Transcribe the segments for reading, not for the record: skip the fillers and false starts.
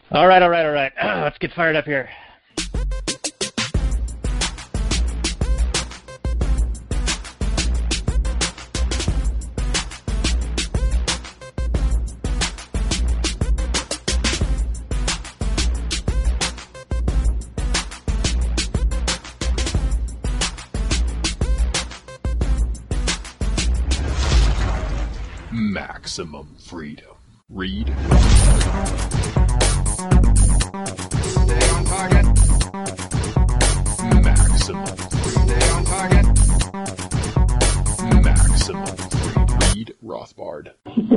All right. Let's get fired up here. Maximum freedom. Read. Stay on target. Maximum freedom. Stay on target. Maximum freedom. Read Rothbard.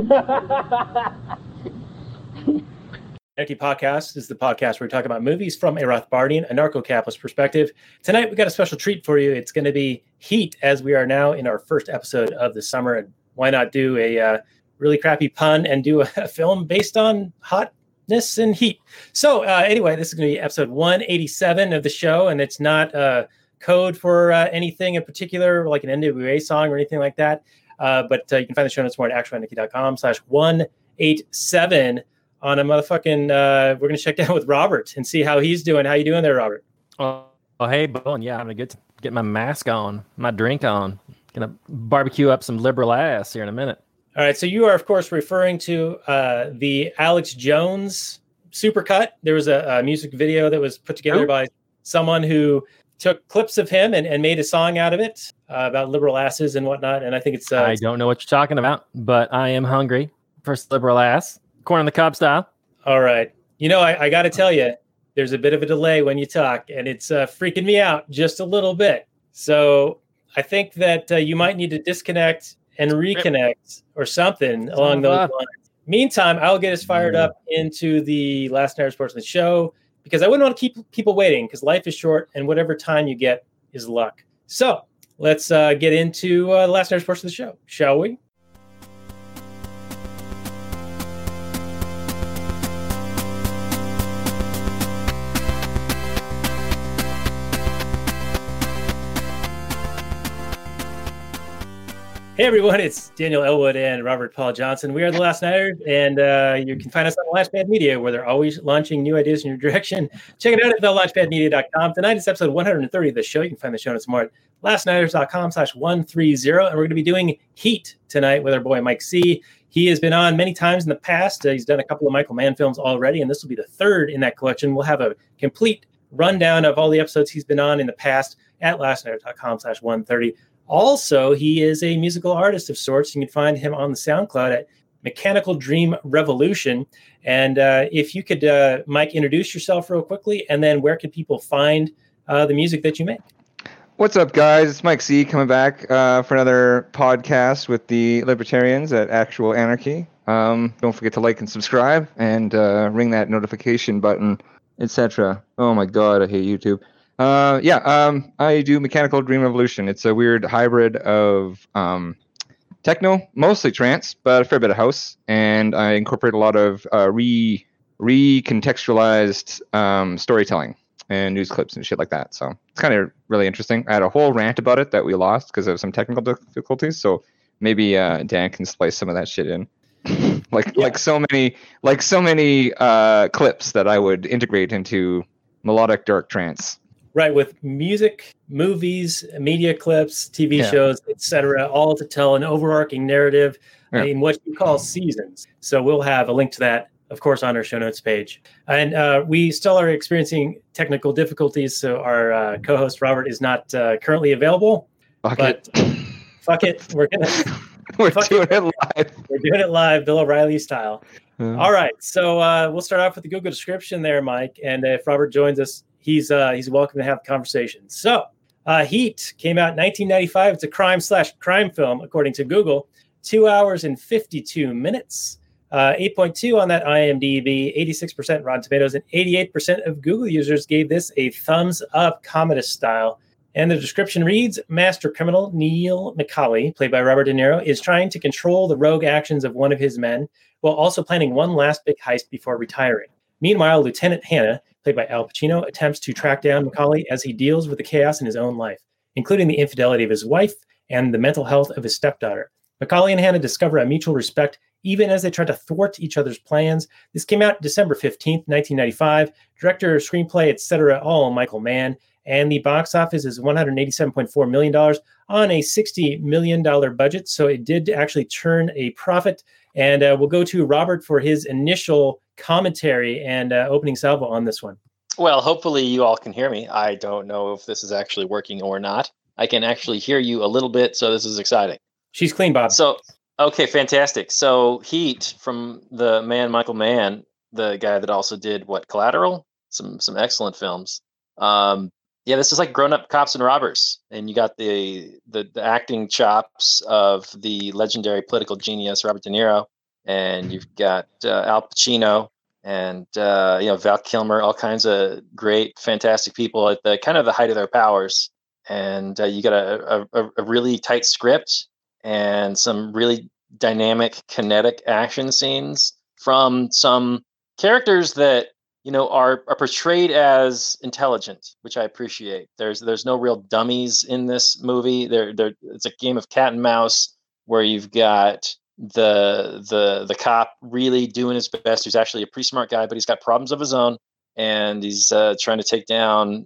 Anarchy Podcast is the podcast where we talk about movies from a Rothbardian, anarcho-capitalist perspective. Tonight, we got a special treat for you. It's going to be Heat, as we are now in our first episode of the summer. And why not do a really crappy pun and do a film based on hotness and heat? So anyway, this is going to be episode 187 of the show, and it's not code for anything in particular, like an NWA song or anything like that. But you can find the show notes more at actualanarchy.com/187 on a motherfucking, we're going to check down with Robert and see how he's doing. How you doing there, Robert? Oh, hey, Bowen. Yeah, I'm going to get my mask on, my drink on. Going to barbecue up some liberal ass here in a minute. All right. So you are, of course, referring to the Alex Jones supercut. There was a music video that was put together by someone who took clips of him and made a song out of it about liberal asses and whatnot. And I think it's... I don't know what you're talking about, but I am hungry for liberal ass. Corn on the cob style. All right. You know, I got to tell you, there's a bit of a delay when you talk, and it's freaking me out just a little bit. So I think that you might need to disconnect and reconnect or something along those lines. Meantime, I'll get us fired up into the last Nighters portion of the show, because I wouldn't want to keep people waiting, because life is short and whatever time you get is luck. So let's get into the last Nighters portion of the show, shall we? Hey everyone, it's Daniel Elwood and Robert Paul Johnson. We are the Last Nighters, and you can find us on Launchpad Media, where they're always launching new ideas in your direction. Check it out at thelaunchpadmedia.com. Tonight is episode 130 of the show. You can find the show notes more at lastnighters.com/130. And we're going to be doing Heat tonight with our boy Mike C. He has been on many times in the past. He's done a couple of Michael Mann films already, and this will be the third in that collection. We'll have a complete rundown of all the episodes he's been on in the past at lastnighters.com/130. Also, he is a musical artist of sorts. You can find him on the SoundCloud at Mechanical Dream Revolution. And if you could, Mike, introduce yourself real quickly, and then where can people find the music that you make? What's up, guys? It's Mike C. coming back for another podcast with the Libertarians at Actual Anarchy. Don't forget to like and subscribe and ring that notification button, etc. Oh my God, I hate YouTube. I do Mechanical Dream Revolution. It's a weird hybrid of techno, mostly trance, but a fair bit of house, and I incorporate a lot of recontextualized storytelling and news clips and shit like that. So it's kind of really interesting. I had a whole rant about it that we lost because of some technical difficulties. So maybe Dan can splice some of that shit in, like so many clips that I would integrate into melodic dark trance. Right, with music, movies, media clips, TV shows, etc., all to tell an overarching narrative in what you call seasons. So we'll have a link to that, of course, on our show notes page. And we still are experiencing technical difficulties, so our co-host Robert is not currently available. Fuck it. We're doing it live. We're doing it live, Bill O'Reilly style. All right, so we'll start off with the Google description there, Mike. And if Robert joins us, he's welcome to have the conversation. So, Heat came out in 1995. It's a crime/crime film, according to Google. 2 hours and 52 minutes. 8.2 on that IMDb, 86% Rotten Tomatoes, and 88% of Google users gave this a thumbs up, Commodus style. And the description reads, master criminal Neil McCauley, played by Robert De Niro, is trying to control the rogue actions of one of his men while also planning one last big heist before retiring. Meanwhile, Lieutenant Hannah, played by Al Pacino, attempts to track down McCauley as he deals with the chaos in his own life, including the infidelity of his wife and the mental health of his stepdaughter. McCauley and Hannah discover a mutual respect even as they try to thwart each other's plans. This came out December 15th, 1995. Director, screenplay, etc., all Michael Mann. And the box office is $187.4 million on a $60 million budget. So it did actually turn a profit. And we'll go to Robert for his initial commentary and opening salvo on this one. Well, hopefully you all can hear me. I don't know if this is actually working or not. I can actually hear you a little bit, so this is exciting. She's clean, Bob. So, okay, fantastic. So Heat from the man Michael Mann, the guy that also did Collateral, some excellent films. Yeah, this is like grown-up cops and robbers, and you got the acting chops of the legendary political genius Robert De Niro, and you've got Al Pacino and Val Kilmer, all kinds of great, fantastic people at the kind of the height of their powers. And you got a really tight script and some really dynamic, kinetic action scenes from some characters that are portrayed as intelligent, which I appreciate. There's no real dummies in this movie. It's a game of cat and mouse where you've got the cop really doing his best, who's actually a pretty smart guy, but he's got problems of his own, and he's trying to take down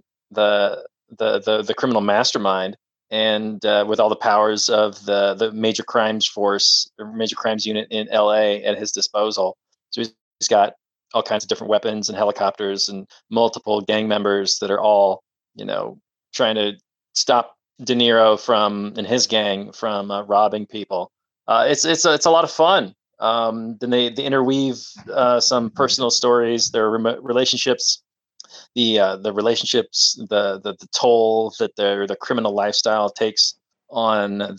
the criminal mastermind, and with all the powers of the major crimes force or major crimes unit in LA at his disposal. So he's got all kinds of different weapons and helicopters and multiple gang members that are all, trying to stop De Niro and his gang from robbing people. It's a lot of fun. Then they interweave some personal stories, their relationships, the relationships, the toll that the criminal lifestyle takes on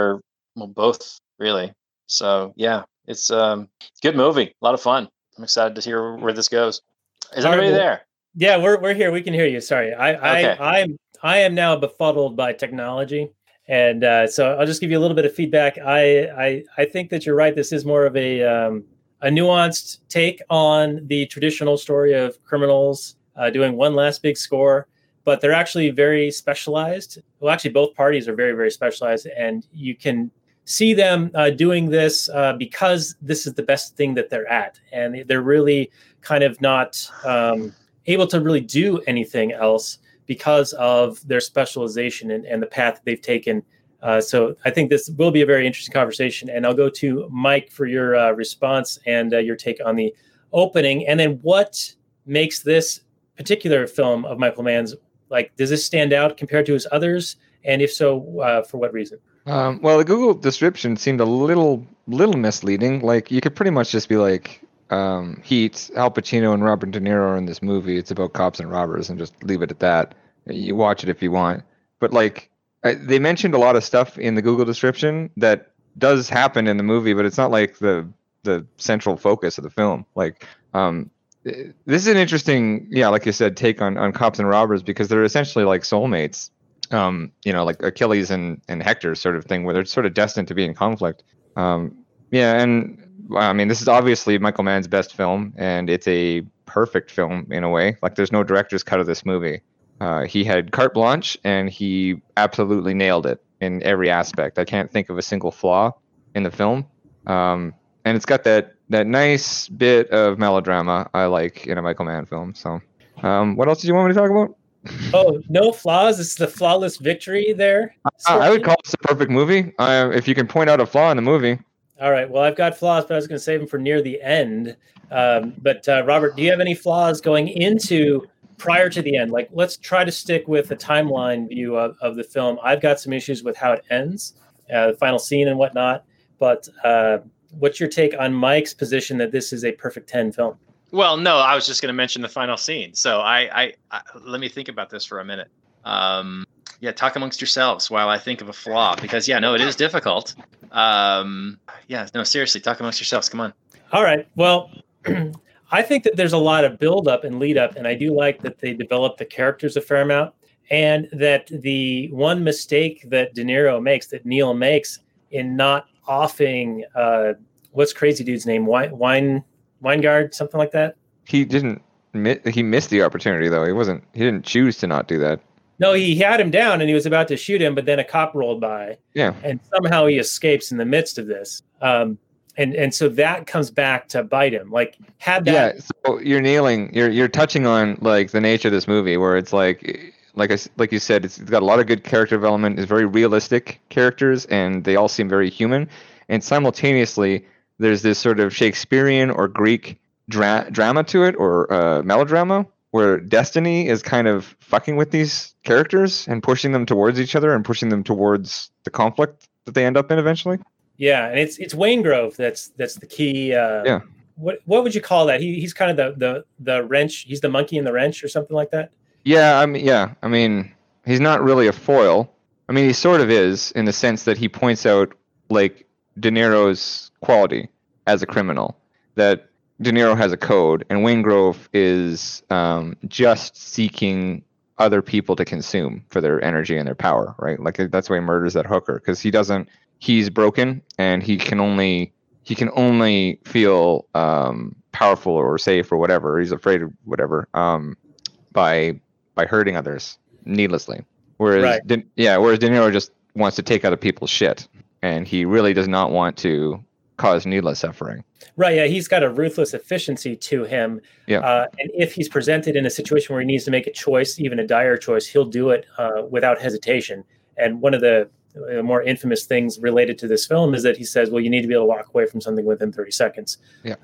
both really. So yeah, it's a good movie, a lot of fun. I'm excited to hear where this goes. Is everybody there? Yeah, we're here. We can hear you. Sorry, Okay. I am now befuddled by technology. And so I'll just give you a little bit of feedback. I think that you're right. This is more of a nuanced take on the traditional story of criminals doing one last big score, but they're actually very specialized. Well, actually, both parties are very, very specialized, and you can see them doing this because this is the best thing that they're at, and they're really kind of not able to really do anything else because of their specialization and the path that they've taken. So I think this will be a very interesting conversation. And I'll go to Mike for your response and your take on the opening. And then what makes this particular film of Michael Mann's, does this stand out compared to his others? And if so, for what reason? Well, the Google description seemed a little misleading. You could pretty much just be like, Heat, Al Pacino and Robert De Niro are in this movie. It's about cops and robbers, and just leave it at that. You watch it if you want. But they mentioned a lot of stuff in the Google description that does happen in the movie, but it's not like the central focus of the film. This is an interesting, like you said, take on cops and robbers, because they're essentially like soulmates. Like Achilles and Hector sort of thing, where they're sort of destined to be in conflict. And I mean, this is obviously Michael Mann's best film, and it's a perfect film in a way. There's no director's cut of this movie. He had carte blanche, and he absolutely nailed it in every aspect. I can't think of a single flaw in the film. And it's got that nice bit of melodrama I like in a Michael Mann film. So what else did you want me to talk about? Oh, no flaws? It's the flawless victory there? I would call this a perfect movie. If you can point out a flaw in the movie. All right. Well, I've got flaws, but I was going to save them for near the end. But Robert, do you have any flaws going into prior to the end? Let's try to stick with the timeline view of the film. I've got some issues with how it ends, the final scene and whatnot. But what's your take on Mike's position that this is a perfect 10 film? Well, no, I was just going to mention the final scene. So I let me think about this for a minute. Talk amongst yourselves while I think of a flaw, because it is difficult. Seriously, talk amongst yourselves. Come on. All right. Well, I think that there's a lot of build up and lead up, and I do like that they develop the characters a fair amount, and that the one mistake that De Niro makes, that Neil makes, in not offing what's crazy dude's name, Weingard, something like that. He didn't. He missed the opportunity, though. He didn't choose to not do that. No, he had him down and he was about to shoot him, but then a cop rolled by. Yeah. And somehow he escapes in the midst of this. And And so that comes back to bite him. Like had that. Yeah, so you're touching on like the nature of this movie, where it's like you said, it's got a lot of good character development. It's very realistic characters, and they all seem very human. And simultaneously, there's this sort of Shakespearean or Greek drama to it, or melodrama, where destiny is kind of fucking with these characters and pushing them towards each other and pushing them towards the conflict that they end up in eventually. Yeah, and it's Wayne Grove that's the key. Yeah. What would you call that? He's kind of the wrench. He's the monkey in the wrench or something like that. Yeah, I mean, he's not really a foil. I mean, he sort of is, in the sense that he points out like De Niro's quality as a criminal, that De Niro has a code, and Wayne Grove is just seeking other people to consume for their energy and their power, right? Like that's why he murders that hooker, because he's broken, and he can only feel powerful or safe or whatever. He's afraid of whatever by hurting others needlessly. Whereas Right. whereas De Niro just wants to take other people's shit, and he really does not want to cause needless suffering. Right. Yeah, he's got a ruthless efficiency to him. Yeah. And if he's presented in a situation where he needs to make a choice, even a dire choice, he'll do it without hesitation. And one of the more infamous things related to this film is that he says, well, you need to be able to walk away from something within 30 seconds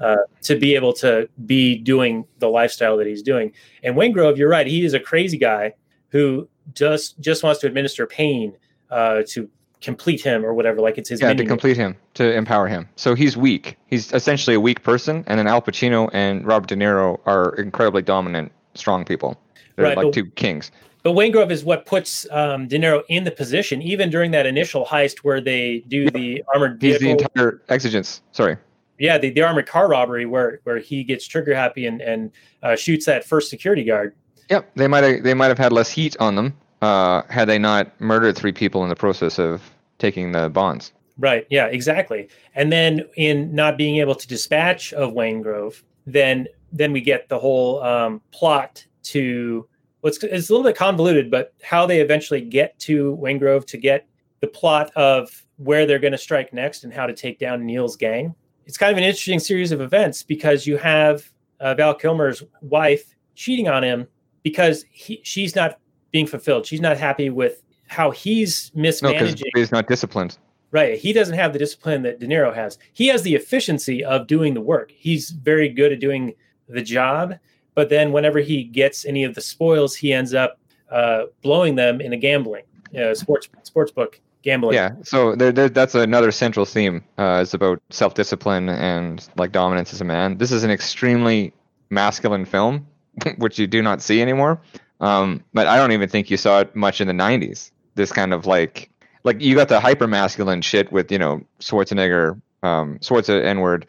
to be able to be doing the lifestyle that he's doing. And Wayne Grove, you're right. He is a crazy guy who just wants to administer pain to complete him or whatever. Like it's his to complete him, to empower him. So he's weak. He's essentially a weak person. And then Al Pacino and Robert De Niro are incredibly dominant, strong people. They're Right, like but- two kings. But Wayne Grove is what puts De Niro in the position, even during that initial heist where they do the armored He's vehicle. the entire exigence. Sorry. Yeah, the armored car robbery where he gets trigger happy and shoots that first security guard. Yep. They might have had less heat on them had they not murdered 3 people in the process of taking the bonds. Right. Yeah, exactly. And then in not being able to dispatch of Wayne Grove, then we get the whole plot to it's a little bit convoluted, but how they eventually get to Wayne Grove to get the plot of where they're going to strike next and how to take down Neil's gang. It's kind of an interesting series of events because you have Val Kilmer's wife cheating on him because she's not being fulfilled. She's not happy with how he's No, mismanaging. because he's not disciplined. Right. He doesn't have the discipline that De Niro has. He has the efficiency of doing the work. He's very good at doing the job. But then whenever he gets any of the spoils, he ends up blowing them in a gambling, sports book gambling. Yeah. So that's another central theme. It's about self-discipline and like dominance as a man. This is an extremely masculine film, which you do not see anymore. But I don't even think you saw it much in the 90s. This kind of like you got the hyper masculine shit with, Schwarzenegger, Schwarza N-word,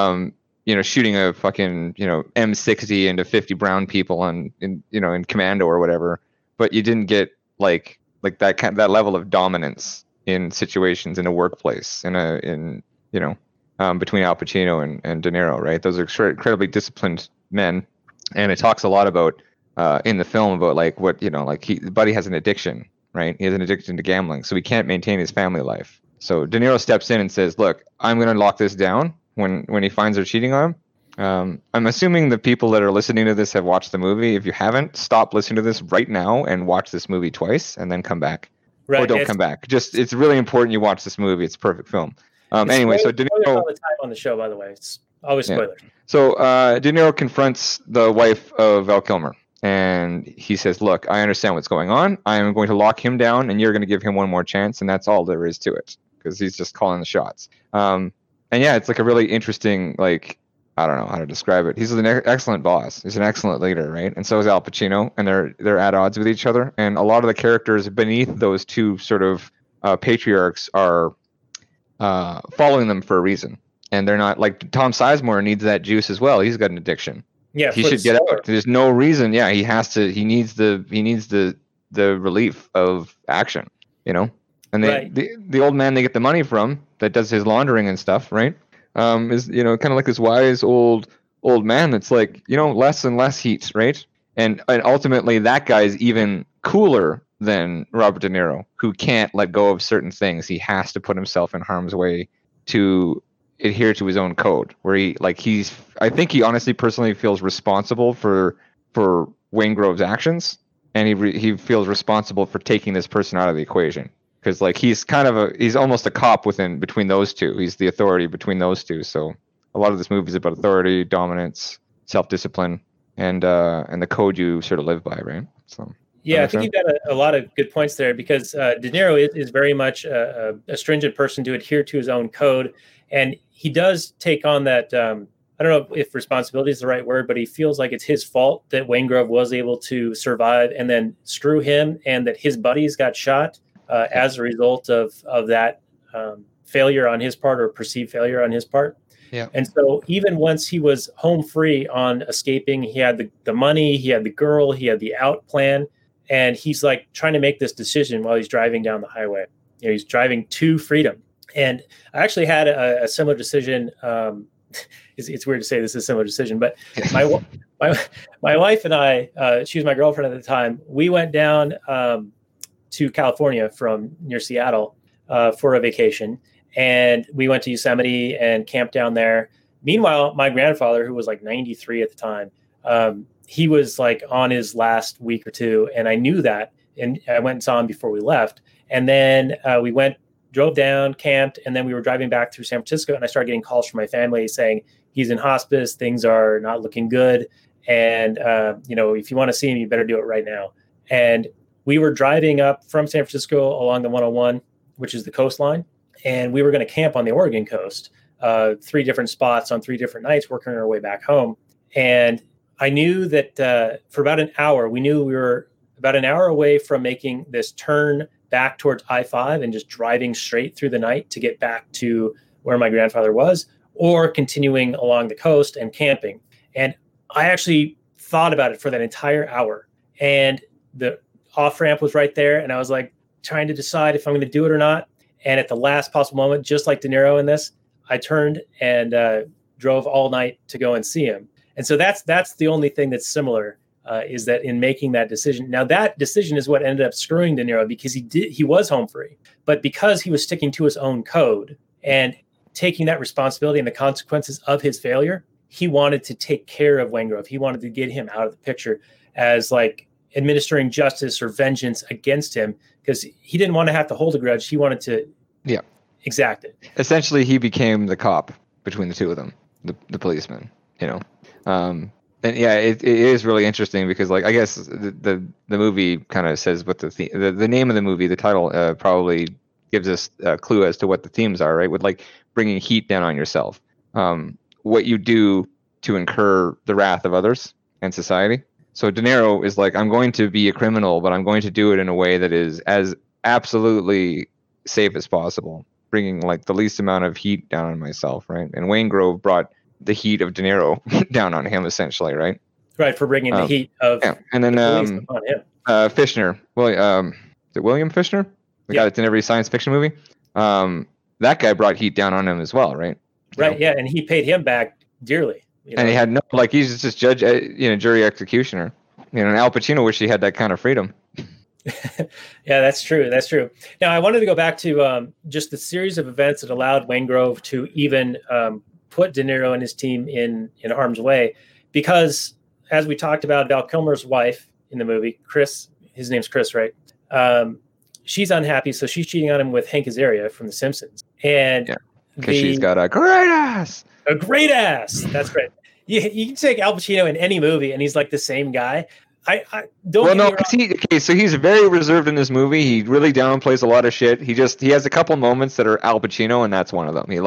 shooting a fucking, M60 into 50 brown people in Commando or whatever. But you didn't get like that level of dominance in situations in a workplace, between Al Pacino and De Niro, right? Those are incredibly disciplined men. And it talks a lot about, in the film about Buddy has an addiction, right? He has an addiction to gambling, so he can't maintain his family life. So De Niro steps in and says, look, I'm going to lock this down when he finds her cheating on him. I'm assuming the people that are listening to this have watched the movie. If you haven't, stop listening to this right now and watch this movie twice and then come back. Right. Or don't come back. It's really important you watch this movie. It's a perfect film. Anyway, so De Niro Niro... all the time on the show, by the way. It's always spoilers. So De Niro confronts the wife of Val Kilmer, and he says, look, I understand what's going on. I am going to lock him down, and you're going to give him one more chance, and that's all there is to it, because he's just calling the shots. And yeah, it's like a really interesting, I don't know how to describe it. He's an excellent boss. He's an excellent leader, right? And so is Al Pacino, and they're at odds with each other. And a lot of the characters beneath those two sort of patriarchs are following them for a reason. And they're not like Tom Sizemore needs that juice as well. He's got an addiction. Yeah, he should get out. There's no reason. Yeah, he has to. He needs the relief of action. And the old man they get the money from that does his laundering and stuff, right? Is kind of like this wise old man that's like less and less heat, right? And ultimately that guy's even cooler than Robert De Niro, who can't let go of certain things. He has to put himself in harm's way to adhere to his own code, where I think he honestly personally feels responsible for Wayne Grove's actions, and he feels responsible for taking this person out of the equation, because like he's almost a cop between those two. He's the authority between those two. So a lot of this movie is about authority, dominance, self-discipline, and the code you sort of live by, right? So yeah, I think you've got a lot of good points there, because De Niro is very much a stringent person to adhere to his own code, and he does take on that. I don't know if responsibility is the right word, but he feels like it's his fault that Wayne Grove was able to survive, and then screw him, and that his buddies got shot as a result of that failure on his part, or perceived failure on his part. Yeah. And so even once he was home free on escaping, he had the money, he had the girl, he had the out plan, and he's like trying to make this decision while he's driving down the highway. You know, he's driving to freedom. And I actually had a similar decision. It's weird to say this is a similar decision, but my wife and I, she was my girlfriend at the time. We went down to California from near Seattle for a vacation, and we went to Yosemite and camped down there. Meanwhile, my grandfather, who was like 93 at the time, he was like on his last week or two, and I knew that, and I went and saw him before we left. And then we drove down, camped, and then we were driving back through San Francisco, and I started getting calls from my family saying he's in hospice, things are not looking good, and if you want to see him, you better do it right now. And we were driving up from San Francisco along the 101, which is the coastline, and we were going to camp on the Oregon coast, 3 different spots on 3 different nights, working our way back home. And I knew that for about an hour, we knew we were about an hour away from making this turn back towards I-5 and just driving straight through the night to get back to where my grandfather was, or continuing along the coast and camping. And I actually thought about it for that entire hour. And the off-ramp was right there, and I was like trying to decide if I'm going to do it or not. And at the last possible moment, just like De Niro in this, I turned and drove all night to go and see him. And so that's the only thing that's similar, is that in making that decision. Now that decision is what ended up screwing De Niro, because he was home free, but because he was sticking to his own code and taking that responsibility and the consequences of his failure, he wanted to take care of Wayne Grove. He wanted to get him out of the picture as like administering justice or vengeance against him, because he didn't want to have to hold a grudge. He wanted to exact it. Essentially, he became the cop between the two of them, the policeman, And yeah, it is really interesting, because like I guess the movie kind of says what the name of the movie, the title probably gives us a clue as to what the themes are, right? With like bringing heat down on yourself, what you do to incur the wrath of others and society. So De Niro is like, I'm going to be a criminal, but I'm going to do it in a way that is as absolutely safe as possible, bringing like the least amount of heat down on myself, right? And Wayne Grove brought the heat of De Niro down on him, essentially, right? Right, for bringing the heat of and then the police upon him. Fichtner, is it William Fichtner, the guy that's in every science fiction movie? That guy brought heat down on him as well, right? Right, yeah, and he paid him back dearly. And he had he's just judge, jury executioner. And Al Pacino wished he had that kind of freedom. Yeah, that's true. That's true. Now, I wanted to go back to just the series of events that allowed Wayne Grove to even put De Niro and his team in harm's way, because as we talked about, Val Kilmer's wife in the movie, Chris, his name's Chris, right? She's unhappy, so she's cheating on him with Hank Azaria from The Simpsons. And because she's got a great ass. A great ass. That's right. You can take Al Pacino in any movie, and he's like the same guy. I don't. Well, no, so he's very reserved in this movie. He really downplays a lot of shit. He has a couple moments that are Al Pacino, and that's one of them. He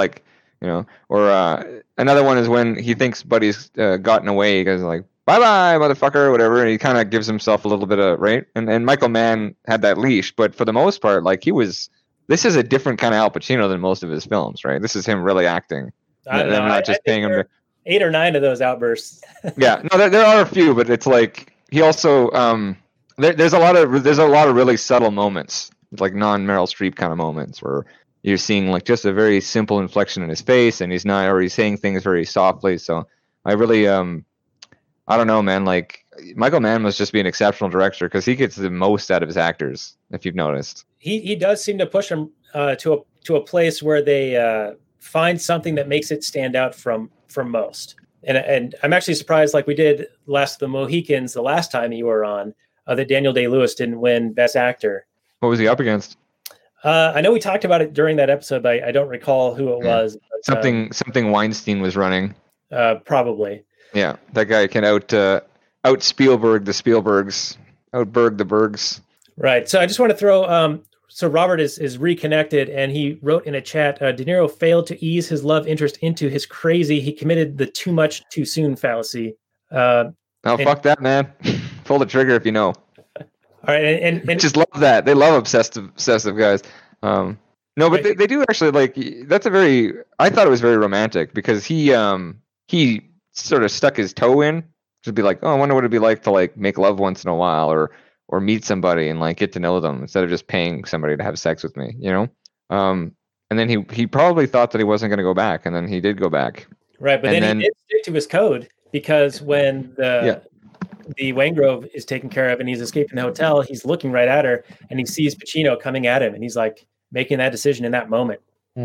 another one is when he thinks Buddy's gotten away. He goes like, "Bye-bye, motherfucker," or whatever. And he kind of gives himself a little bit of right. And Michael Mann had that leash, but for the most part, like this is a different kind of Al Pacino than most of his films, right? This is him really acting. I'm not just paying him. 8 or 9 of those outbursts. Yeah, no, there are a few, but it's like he also there's a lot of really subtle moments, like non-Meryl Streep kind of moments, where you're seeing like just a very simple inflection in his face, and he's saying things very softly. So I really I don't know, man. Like Michael Mann must just be an exceptional director, because he gets the most out of his actors. If you've noticed, he does seem to push them to a place where they find something that makes it stand out from most. And I'm actually surprised, like we did Last of the Mohicans the last time you were on, that Daniel Day-Lewis didn't win Best Actor. What was he up against? I know we talked about it during that episode, but I don't recall who it was. But, Something Weinstein was running. Probably. Yeah, that guy can out Spielberg the Spielbergs, outberg the Bergs. Right. So I just want to throw. So Robert is reconnected, and he wrote in a chat, De Niro failed to ease his love interest into his crazy. He committed the too much too soon fallacy. Fuck that, man. Pull the trigger if you know. All right, and just love that. They love obsessive guys. No, but they do actually like. That's a very. I thought it was very romantic because he sort of stuck his toe in to be like, oh, I wonder what it'd be like to like make love once in a while or meet somebody and like get to know them instead of just paying somebody to have sex with me, you know. And then he probably thought that he wasn't going to go back, and then he did go back. Right, but then he did stick to his code because when the Waingrove is taken care of and he's escaping the hotel, he's looking right at her and he sees Pacino coming at him, and he's like making that decision in that moment.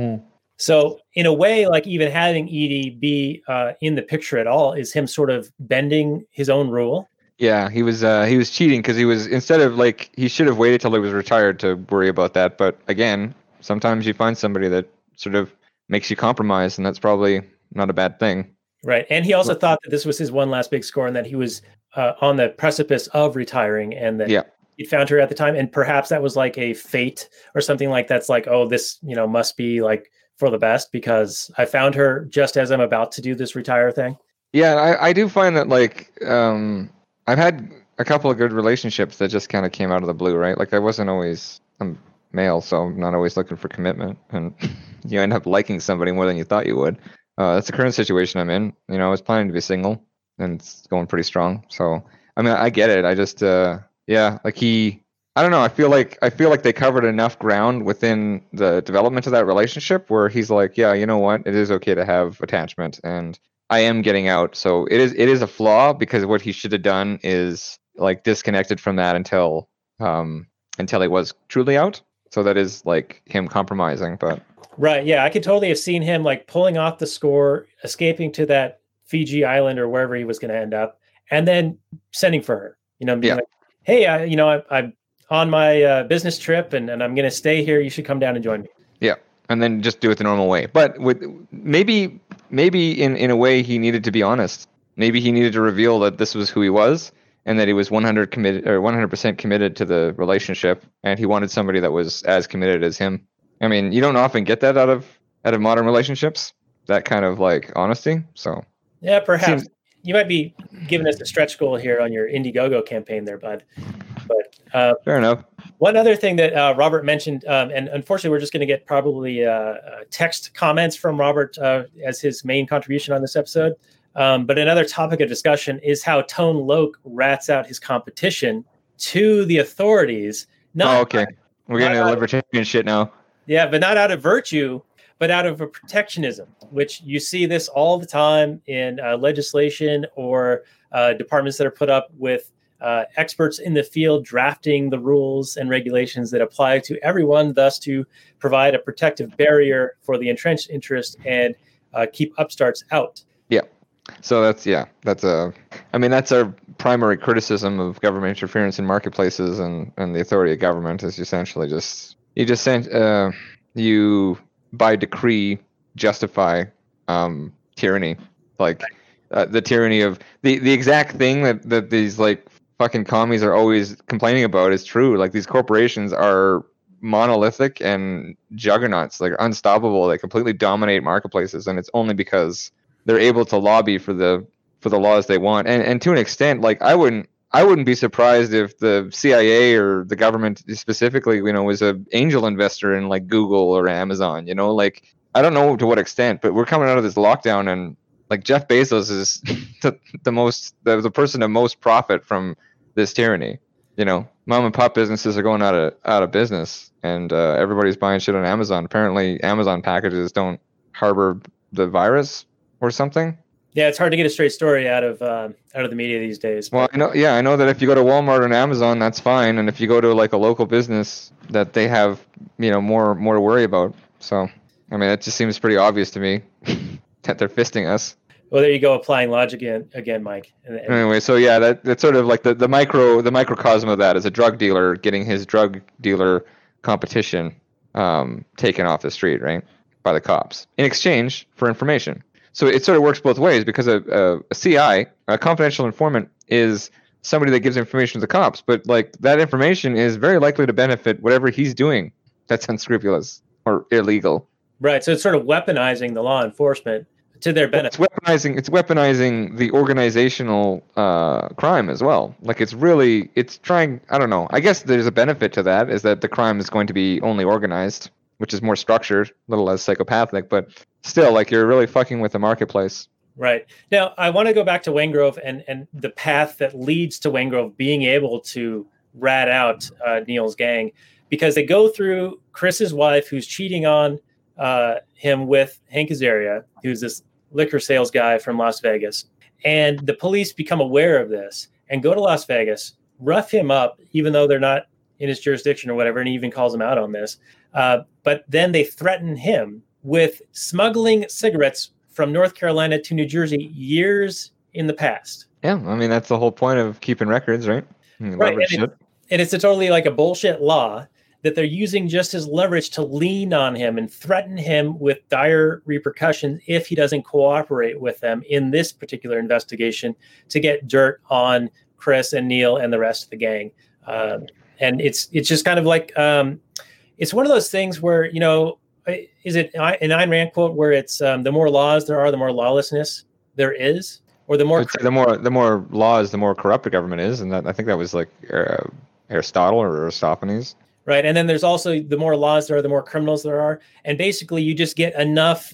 So in a way, like even having Edie be in the picture at all is him sort of bending his own rule. Yeah, he was cheating because he was, instead of like, he should have waited till he was retired to worry about that. But again, sometimes you find somebody that sort of makes you compromise, and that's probably not a bad thing. Right. And he also thought that this was his one last big score and that he was on the precipice of retiring, and that he found her at the time. And perhaps that was like a fate or something like that's like, oh, this, must be like for the best because I found her just as I'm about to do this retire thing. Yeah, I do find that like, I've had a couple of good relationships that just kind of came out of the blue, right? Like I wasn't always male, so I'm not always looking for commitment, and you end up liking somebody more than you thought you would. That's the current situation I'm in. I was planning to be single, and it's going pretty strong. So I mean, I get it. I just like I don't know. I feel like they covered enough ground within the development of that relationship where he's like, yeah, you know what? It is okay to have attachment, and I am getting out. So it is a flaw because what he should have done is like disconnected from that until he was truly out. So that is like him compromising, but right. Yeah. I could totally have seen him like pulling off the score, escaping to that Fiji island or wherever he was going to end up, and then sending for her, being like, hey, I'm on my business trip and I'm going to stay here. You should come down and join me. Yeah. And then just do it the normal way. But with maybe in a way he needed to be honest. Maybe he needed to reveal that this was who he was and that he was 100% committed to the relationship, and he wanted somebody that was as committed as him. I mean, you don't often get that out of modern relationships, that kind of like honesty. So yeah, perhaps you might be giving us a stretch goal here on your Indiegogo campaign there, bud. But fair enough. One other thing that Robert mentioned, and unfortunately we're just going to get probably text comments from Robert as his main contribution on this episode. But another topic of discussion is how Tone Loc rats out his competition to the authorities. Okay. We're getting into libertarian shit now. Yeah, but not out of virtue, but out of a protectionism, which you see this all the time in legislation or departments that are put up with experts in the field drafting the rules and regulations that apply to everyone, thus to provide a protective barrier for the entrenched interest and keep upstarts out. Yeah. So that's our primary criticism of government interference in marketplaces and the authority of government is essentially you by decree justify tyranny, like the tyranny of the exact thing that these like fucking commies are always complaining about is true. Like these corporations are monolithic and juggernauts, like unstoppable. They completely dominate marketplaces, and it's only because they're able to lobby for the laws they want. And to an extent, like I wouldn't be surprised if the CIA or the government specifically, was an angel investor in like Google or Amazon. Like I don't know to what extent, but we're coming out of this lockdown, and like Jeff Bezos is the person of most profit from this tyranny. Mom and pop businesses are going out of business, and everybody's buying shit on Amazon. Apparently, Amazon packages don't harbor the virus or something. Yeah, it's hard to get a straight story out of the media these days. Well, I know that if you go to Walmart and Amazon, that's fine, and if you go to like a local business, that they have more to worry about. So I mean, that just seems pretty obvious to me that they're fisting us. Well, there you go, applying logic again, Mike. And Anyway, so yeah, that's sort of like the microcosm of that is a drug dealer getting his drug dealer competition taken off the street, right, by the cops in exchange for information. So it sort of works both ways because a CI, a confidential informant, is somebody that gives information to the cops, but like that information is very likely to benefit whatever he's doing that's unscrupulous or illegal. Right. So it's sort of weaponizing the law enforcement to their benefit. It's weaponizing the organizational crime as well. Like it's trying. I don't know. I guess there's a benefit to that, is that the crime is going to be only organized, which is more structured, a little less psychopathic, but still, like, you're really fucking with the marketplace. Right. Now, I want to go back to Waingrove and the path that leads to Waingrove being able to rat out Neil's gang, because they go through Chris's wife, who's cheating on him with Hank Azaria, who's this liquor sales guy from Las Vegas. And the police become aware of this and go to Las Vegas, rough him up, even though they're not in his jurisdiction or whatever, and he even calls him out on this. But then they threaten him with smuggling cigarettes from North Carolina to New Jersey years in the past. Yeah, I mean, that's the whole point of keeping records, right? Right, and it's a totally like a bullshit law that they're using just as leverage to lean on him and threaten him with dire repercussions if he doesn't cooperate with them in this particular investigation to get dirt on Chris and Neil and the rest of the gang. And it's just kind of like, it's one of those things where, you know, is it an Ayn Rand quote where it's the more laws there are, the more lawlessness there is, or the more laws, the more corrupt the government is, and that, I think that was like Aristotle or Aristophanes. Right, and then there's also the more laws there are, the more criminals there are, and basically you just get enough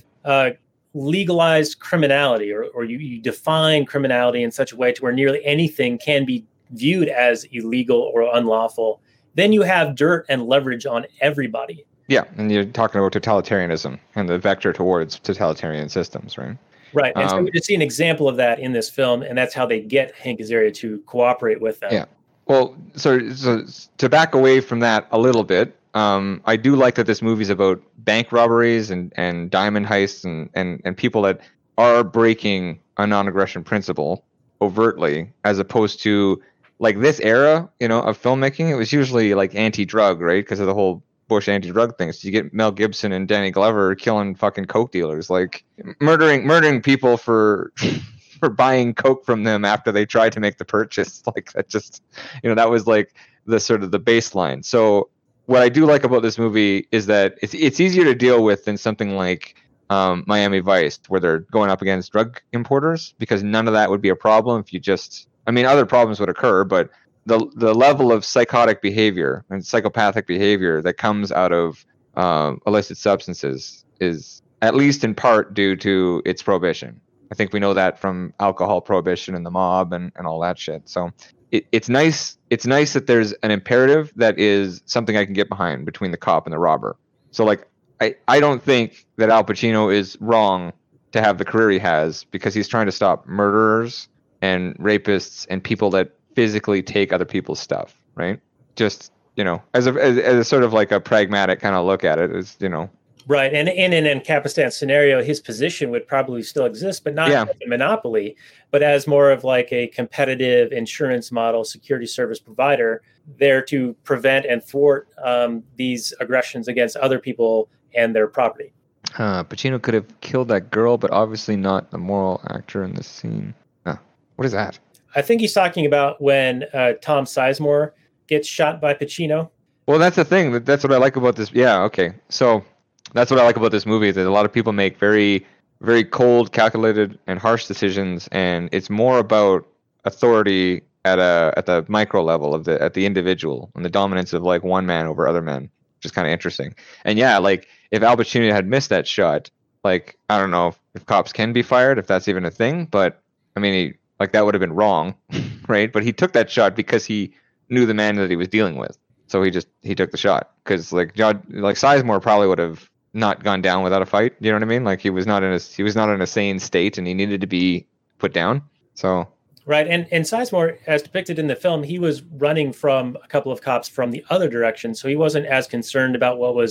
legalized criminality, or you define criminality in such a way to where nearly anything can be viewed as illegal or unlawful. Then you have dirt and leverage on everybody. Yeah, and you're talking about totalitarianism and the vector towards totalitarian systems, right? Right, and so we just see an example of that in this film, and that's how they get Hank Azaria to cooperate with them. Yeah. Well, so to back away from that a little bit, I do like that this movie's about bank robberies and diamond heists and people that are breaking a non-aggression principle overtly, as opposed to like this era, you know, of filmmaking. It was usually like anti-drug, right? Because of the whole Bush anti-drug things. So you get Mel Gibson and Danny Glover killing fucking coke dealers, like murdering people for buying coke from them after they tried to make the purchase. Like, that just, you know, that was like the sort of the baseline. So what I do like about this movie is that it's easier to deal with than something like Miami Vice, where they're going up against drug importers, because none of that would be a problem if you just, I mean, other problems would occur, but the level of psychotic behavior and psychopathic behavior that comes out of illicit substances is at least in part due to its prohibition. I think we know that from alcohol prohibition and the mob and all that shit. So it's nice. It's nice that there's an imperative that is something I can get behind between the cop and the robber. So like, I don't think that Al Pacino is wrong to have the career he has, because he's trying to stop murderers and rapists and people that physically take other people's stuff, right? Just, you know, as a sort of like a pragmatic kind of look at it, is, you know. Right, and in an Capistan's scenario, his position would probably still exist, but not as a monopoly, but as more of like a competitive insurance model, security service provider, there to prevent and thwart these aggressions against other people and their property. Pacino could have killed that girl, but obviously not the moral actor in the scene. What is that? I think he's talking about when Tom Sizemore gets shot by Pacino. Well, that's the thing. That's what I like about this. Yeah, okay. So that's what I like about this movie, that a lot of people make very, very cold, calculated, and harsh decisions, and it's more about authority at the micro level at the individual, and the dominance of like one man over other men, which is kind of interesting. And yeah, like if Al Pacino had missed that shot, like, I don't know if cops can be fired, if that's even a thing, but I mean, that would have been wrong, right? But he took that shot because he knew the man that he was dealing with, so he took the shot. Because like Sizemore probably would have not gone down without a fight. You know what I mean? Like he was not in a sane state, and he needed to be put down. So right, and Sizemore, as depicted in the film, he was running from a couple of cops from the other direction, so he wasn't as concerned about what was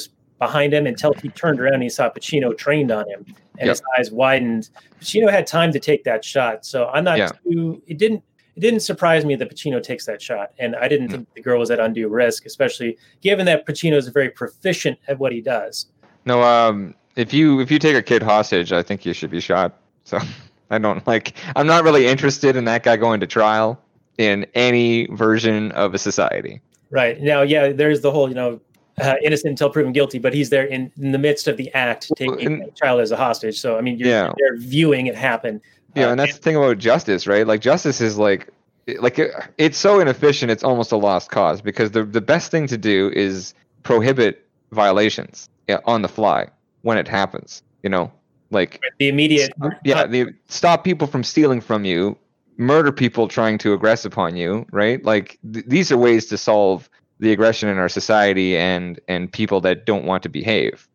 behind him until he turned around and he saw Pacino trained on him, and his eyes widened. Pacino had time to take that shot, so I'm not too. It didn't surprise me that Pacino takes that shot, and I didn't think the girl was at undue risk, especially given that Pacino is very proficient at what he does. No, if you take a kid hostage, I think you should be shot. So I'm not really interested in that guy going to trial in any version of a society. Right. Now, there's the whole, innocent until proven guilty, but he's there in the midst of the act, taking a child as a hostage. So, I mean, you're there viewing it happen. Yeah, and that's the thing about justice, right? Like, justice is like it's so inefficient, it's almost a lost cause, because the best thing to do is prohibit violations on the fly when it happens, like the immediate. Stop people from stealing from you, murder people trying to aggress upon you, right? Like these are ways to solve the aggression in our society and people that don't want to behave.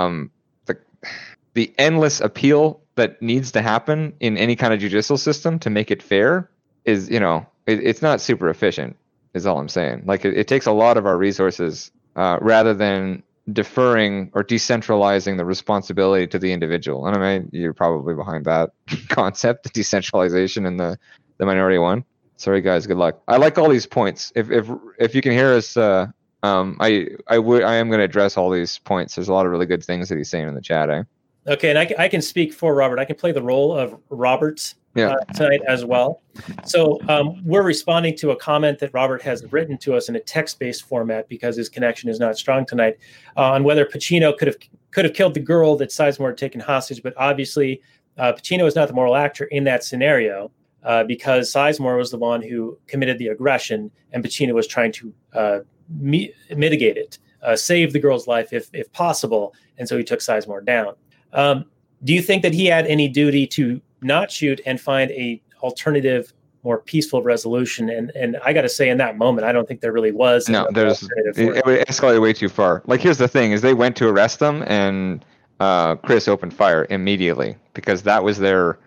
The endless appeal that needs to happen in any kind of judicial system to make it fair is, it's not super efficient, is all I'm saying. Like it takes a lot of our resources rather than deferring or decentralizing the responsibility to the individual. And I mean, you're probably behind that concept, the decentralization and the minority one. Sorry guys, good luck. I like all these points. If you can hear us, I am going to address all these points. There's a lot of really good things that he's saying in the chat. Okay, and I can speak for Robert. I can play the role of Robert tonight as well. So we're responding to a comment that Robert has written to us in a text-based format because his connection is not strong tonight on whether Pacino could have killed the girl that Sizemore had taken hostage. But obviously, Pacino is not the moral actor in that scenario because Sizemore was the one who committed the aggression, and Pacino was trying to mitigate it, save the girl's life if possible, and so he took Sizemore down. Do you think that he had any duty to not shoot and find a alternative, more peaceful resolution? And I got to say, in that moment, I don't think there really was. No, it would escalate way too far. Like, here's the thing: is they went to arrest them, and Chris opened fire immediately because that was their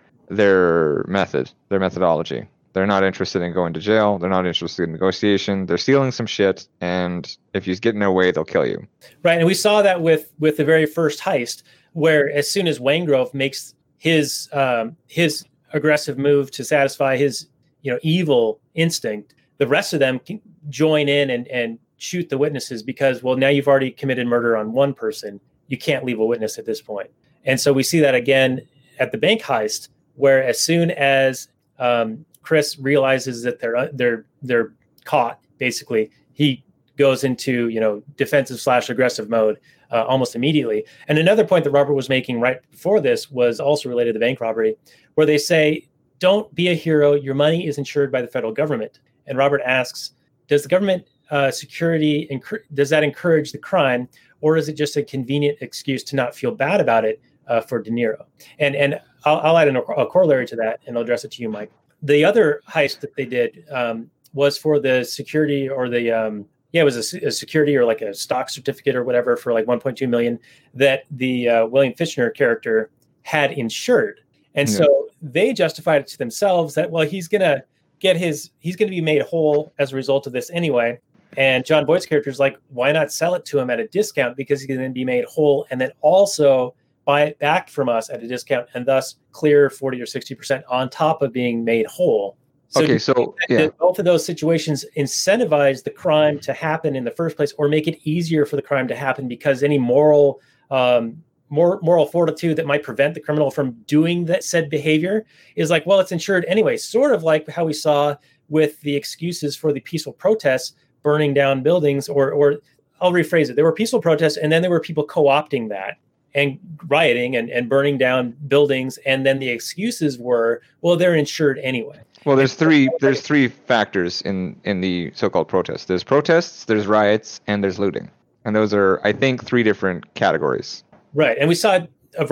methodology. They're not interested in going to jail. They're not interested in negotiation. They're stealing some shit, and if you get in their way, they'll kill you. Right, and we saw that with the very first heist, where as soon as Waingrove makes his aggressive move to satisfy his evil instinct, the rest of them can join in and shoot the witnesses because, well, now you've already committed murder on one person. You can't leave a witness at this point. And so we see that again at the bank heist, where as soon as Chris realizes that they're caught, basically, he goes into defensive/aggressive mode almost immediately. And another point that Robert was making right before this was also related to the bank robbery, where they say, "Don't be a hero. Your money is insured by the federal government." And Robert asks, "Does the government security does that encourage the crime, or is it just a convenient excuse to not feel bad about it for De Niro?" And I'll add a corollary to that, and I'll address it to you, Mike. The other heist that they did was for the security or the it was a security or like a stock certificate or whatever for like $1.2 million that the William Fichtner character had insured. And so they justified it to themselves that, well, he's going to be made whole as a result of this anyway. And John Boyd's character is like, why not sell it to him at a discount because he's going to be made whole and then also buy it back from us at a discount and thus clear 40 or 60% on top of being made whole. So both of those situations incentivize the crime to happen in the first place, or make it easier for the crime to happen because any moral fortitude that might prevent the criminal from doing that said behavior is like, well, it's insured anyway. Sort of like how we saw with the excuses for the peaceful protests, burning down buildings, or I'll rephrase it. There were peaceful protests, and then there were people co-opting that and rioting and burning down buildings, and then the excuses were, well, they're insured anyway. Well, there's three factors in the so-called protests. There's protests, there's riots, and there's looting. And those are, I think, three different categories. Right, and we saw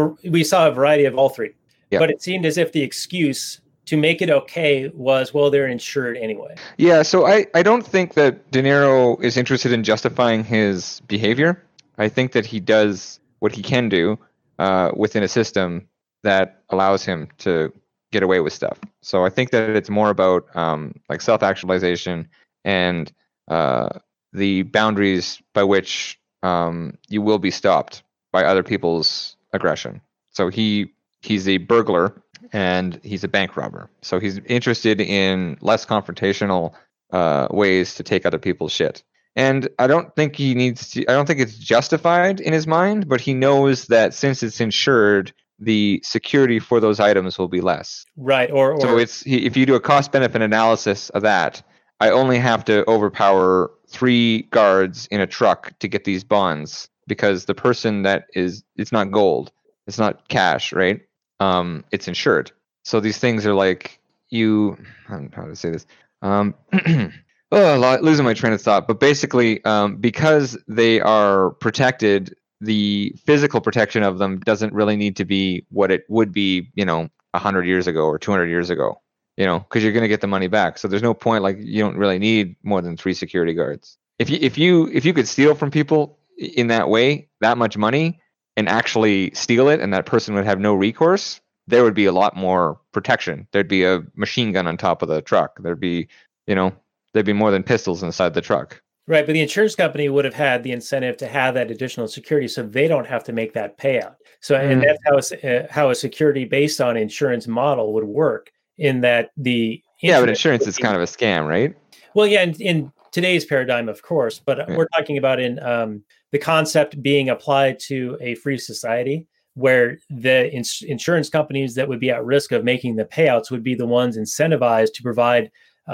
a variety of all three. Yep. But it seemed as if the excuse to make it okay was, well, they're insured anyway. Yeah, so I don't think that De Niro is interested in justifying his behavior. I think that he does what he can do within a system that allows him to get away with stuff. So I think that it's more about like self-actualization and the boundaries by which you will be stopped by other people's aggression. So he's a burglar and he's a bank robber. So he's interested in less confrontational ways to take other people's shit. And I don't think I don't think it's justified in his mind, but he knows that since it's insured, the security for those items will be less. Right. So if you do a cost benefit analysis of that, I only have to overpower 3 guards in a truck to get these bonds because the person it's not gold, it's not cash, right? It's insured. So these things are like I don't know how to say this. Losing my train of thought. But basically, because they are protected, the physical protection of them doesn't really need to be what it would be, 100 years ago or 200 years ago, because you're going to get the money back. So there's no point, like, you don't really need more than 3 security guards. If you could steal from people in that way, that much money, and actually steal it, and that person would have no recourse, there would be a lot more protection. There'd be a machine gun on top of the truck. There'd be more than pistols inside the truck. Right, but the insurance company would have had the incentive to have that additional security, so they don't have to make that payout. So, and that's how a security based on insurance model would work. In that but insurance is kind of a scam, right? Well, yeah, in today's paradigm, of course, but we're talking about in the concept being applied to a free society, where the insurance companies that would be at risk of making the payouts would be the ones incentivized to provide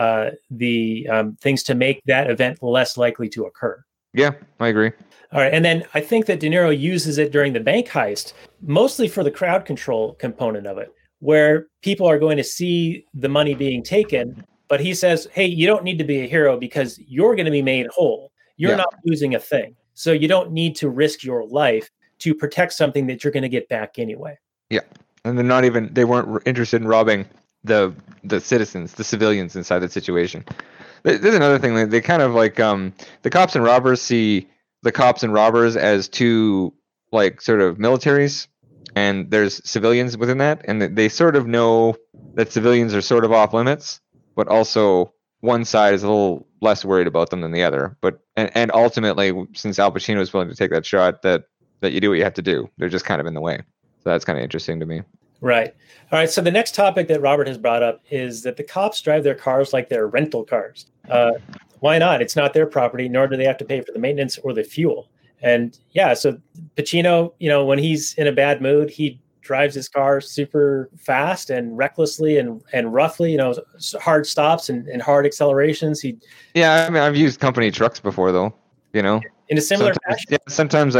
the things to make that event less likely to occur. Yeah, I agree. All right. And then I think that De Niro uses it during the bank heist, mostly for the crowd control component of it, where people are going to see the money being taken. But he says, hey, you don't need to be a hero because you're going to be made whole. You're not losing a thing. So you don't need to risk your life to protect something that you're going to get back anyway. Yeah. And they weren't interested in robbing the citizens, the civilians inside the situation. There's another thing. They kind of like the cops and robbers see the cops and robbers as two like sort of militaries, and there's civilians within that, and they sort of know that civilians are sort of off limits, but also one side is a little less worried about them than the other. But and ultimately, since Al Pacino is willing to take that shot, that you do what you have to do. They're just kind of in the way. So that's kind of interesting to me. Right. All right. So the next topic that Robert has brought up is that the cops drive their cars like they're rental cars. Why not? It's not their property, nor do they have to pay for the maintenance or the fuel. And yeah, so Pacino, when he's in a bad mood, he drives his car super fast and recklessly and roughly, hard stops and hard accelerations. Yeah, I mean, I've used company trucks before, though. In a similar fashion. Yeah, sometimes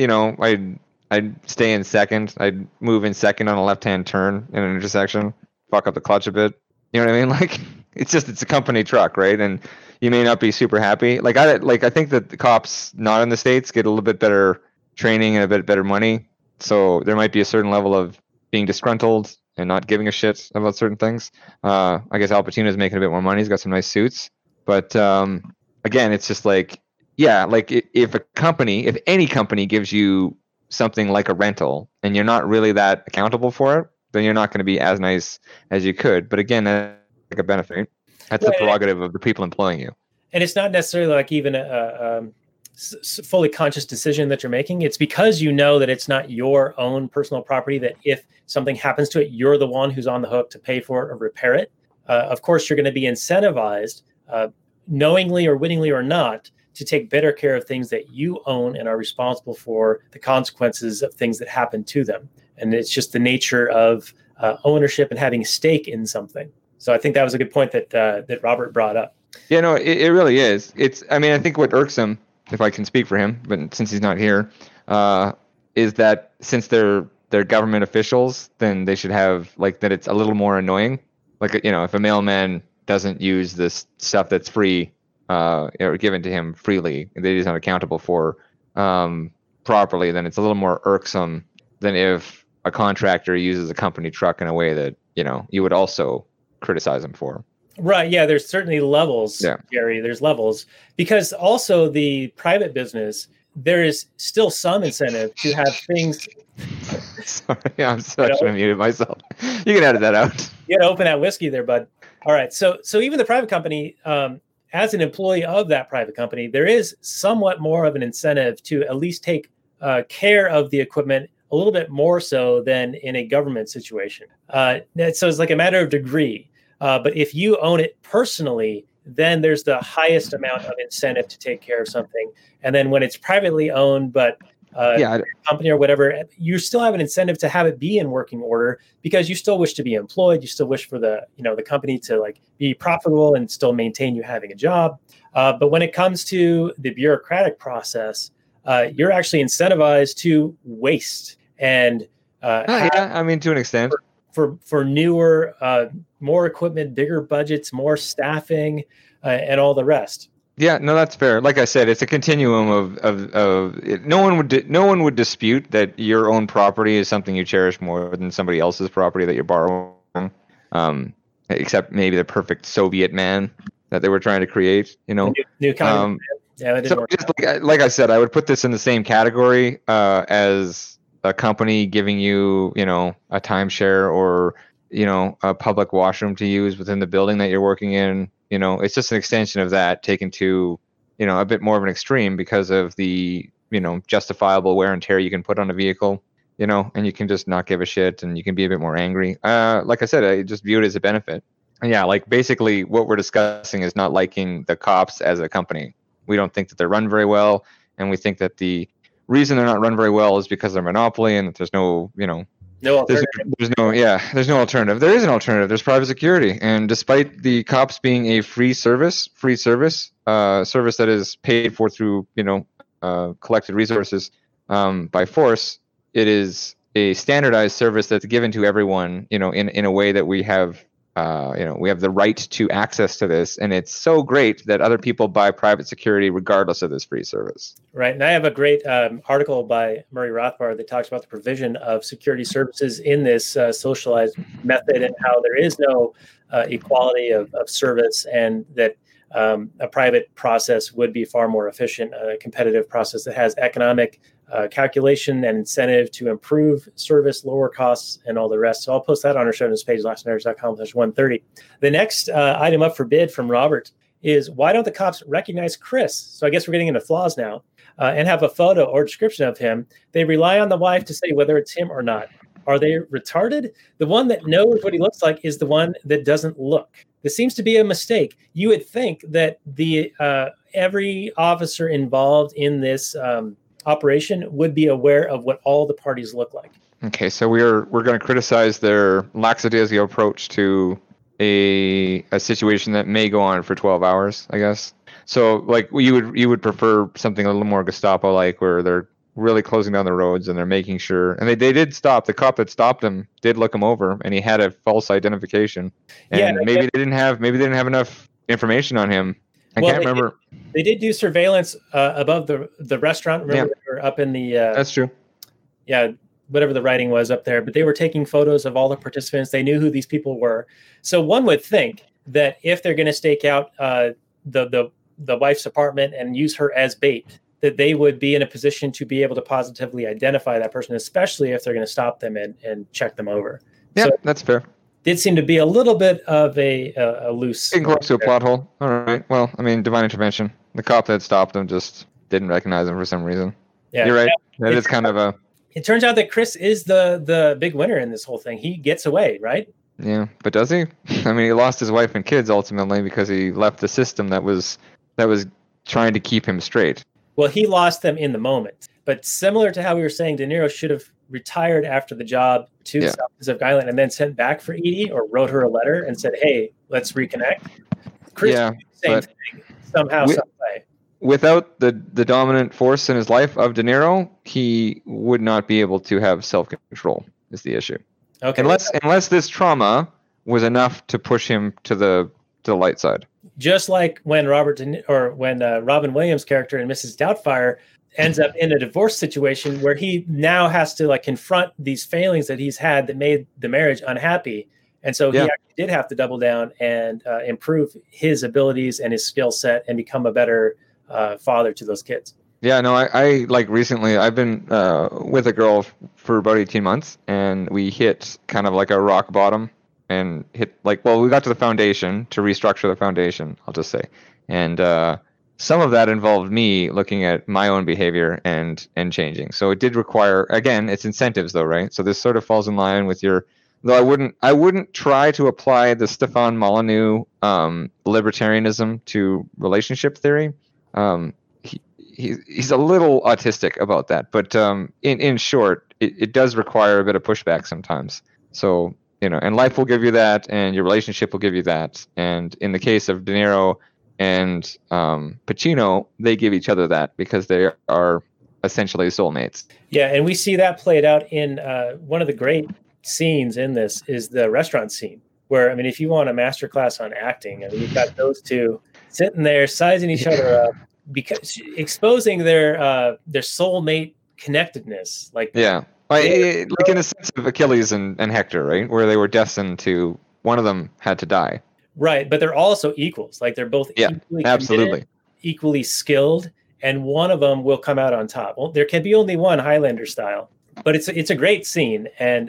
I'd stay in second. I'd move in second on a left-hand turn in an intersection, fuck up the clutch a bit. You know what I mean? Like, it's a company truck, right? And you may not be super happy. I think that the cops not in the States get a little bit better training and a bit better money. So there might be a certain level of being disgruntled and not giving a shit about certain things. I guess Al Pacino's making a bit more money. He's got some nice suits. But again, it's just like, yeah, like if any company gives you something like a rental and you're not really that accountable for it, then you're not going to be as nice as you could. But again, that's like a benefit. That's the prerogative of the people employing you. And it's not necessarily like even a fully conscious decision that you're making. It's because you know that it's not your own personal property, that if something happens to it, you're the one who's on the hook to pay for it or repair it. Of course, you're going to be incentivized, knowingly or wittingly or not, to take better care of things that you own and are responsible for the consequences of things that happen to them. And it's just the nature of ownership and having a stake in something. So I think that was a good point that Robert brought up. Yeah, no, it really is. I think what irks him, if I can speak for him, but since he's not here, is that since they're government officials, then they should have that it's a little more annoying. Like, if a mailman doesn't use this stuff that's free, or given to him freely, that he's not accountable for properly, then it's a little more irksome than if a contractor uses a company truck in a way that you would also criticize him for. Right. Yeah. There's certainly levels, Gary. There's levels, because also the private business, there is still some incentive to have things. Sorry, I'm sorry, I muted myself. You can edit that out. You got to open that whiskey there, bud. All right. So even the private company as an employee of that private company, there is somewhat more of an incentive to at least take care of the equipment a little bit more so than in a government situation. So it's like a matter of degree. But if you own it personally, then there's the highest amount of incentive to take care of something. And then when it's privately owned, but company or whatever, you still have an incentive to have it be in working order because you still wish to be employed. You still wish for the company to like be profitable and still maintain you having a job. But when it comes to the bureaucratic process, you're actually incentivized to waste and to an extent for newer, more equipment, bigger budgets, more staffing, and all the rest. Yeah, no, that's fair. Like I said, it's a continuum of no one would dispute that your own property is something you cherish more than somebody else's property that you're borrowing. Except maybe the perfect Soviet man that they were trying to create. New kind. Yeah, so just like I said, I would put this in the same category as a company giving you, a timeshare or a public washroom to use within the building that you're working in. It's just an extension of that taken to, a bit more of an extreme because of the, justifiable wear and tear you can put on a vehicle, and you can just not give a shit and you can be a bit more angry. Like I said, I just view it as a benefit. And yeah, like basically what we're discussing is not liking the cops as a company. We don't think that they're run very well. And we think that the reason they're not run very well is because they're monopoly and that there's no, no alternative. There's no alternative. There is an alternative. There's private security. And despite the cops being a free service that is paid for through, collected resources by force, it is a standardized service that's given to everyone, in a way that we have, we have the right to access to this. And it's so great that other people buy private security regardless of this free service. Right. And I have a great article by Murray Rothbard that talks about the provision of security services in this socialized method and how there is no equality of service and that a private process would be far more efficient, a competitive process that has economic calculation and incentive to improve service, lower costs, and all the rest. So I'll post that on our show notes page, lastmarriage.com/130. The next item up for bid from Robert is, why don't the cops recognize Chris? So I guess we're getting into flaws now, and have a photo or description of him. They rely on the wife to say whether it's him or not. Are they retarded? The one that knows what he looks like is the one that doesn't look. This seems to be a mistake. You would think that the every officer involved in this operation would be aware of what all the parties look like. Okay, so we're going to criticize their lackadaisical approach to a situation that may go on for 12 hours, I guess. So like you would prefer something a little more Gestapo-like, where they're really closing down the roads and they're making sure, and they did stop. The cop that stopped him did look him over, and he had a false identification. And maybe they didn't have enough information on him. I can't remember. They did do surveillance above the restaurant. Remember, they were up in the. That's true. Yeah, whatever the writing was up there, but they were taking photos of all the participants. They knew who these people were. So one would think that if they're going to stake out the wife's apartment and use her as bait, that they would be in a position to be able to positively identify that person, especially if they're going to stop them and check them over. Yeah, so that's fair. Did seem to be a little bit of a loose. Getting close to a plot hole. All right. Well, I mean, divine intervention. The cop that stopped him just didn't recognize him for some reason. Yeah, you're right. That is kind of a. It turns out that Chris is the big winner in this whole thing. He gets away, right? Yeah, but does he? I mean, he lost his wife and kids ultimately because he left the system that was trying to keep him straight. Well, he lost them in the moment. But similar to how we were saying, De Niro should have retired after the job to South Pacific Island and then sent back for Edie, or wrote her a letter and said, "Hey, let's reconnect." Chris, same thing, somehow, some way. Without the dominant force in his life of De Niro, he would not be able to have self-control, is the issue. Okay. Unless this trauma was enough to push him to the light side. Just like when Robin Williams' character in Mrs. Doubtfire ends up in a divorce situation where he now has to confront these failings that he's had that made the marriage unhappy. And so he actually did have to double down and improve his abilities and his skill set and become a better father to those kids. Yeah, no, I recently, I've been with a girl for about 18 months, and we hit kind of like a rock bottom and hit we got to the foundation to restructure the foundation, I'll just say. And some of that involved me looking at my own behavior and changing. So it did require, again, it's incentives though, right? So this sort of falls in line with your, though I wouldn't try to apply the Stefan Molyneux libertarianism to relationship theory. He's a little autistic about that, but in short, it does require a bit of pushback sometimes. So, and life will give you that, and your relationship will give you that. And in the case of De Niro and Pacino, they give each other that because they are essentially soulmates. Yeah, and we see that played out in one of the great scenes in this is the restaurant scene, where, I mean, if you want a masterclass on acting, I mean, you've got those two sitting there sizing each other up, because exposing their soulmate connectedness, like like in a sense of Achilles and Hector, right, where they were destined to, one of them had to die, right? But they're also equals, like they're both equally absolutely committed, equally skilled, and one of them will come out on top. Well, there can be only one, Highlander style, but it's a great scene, and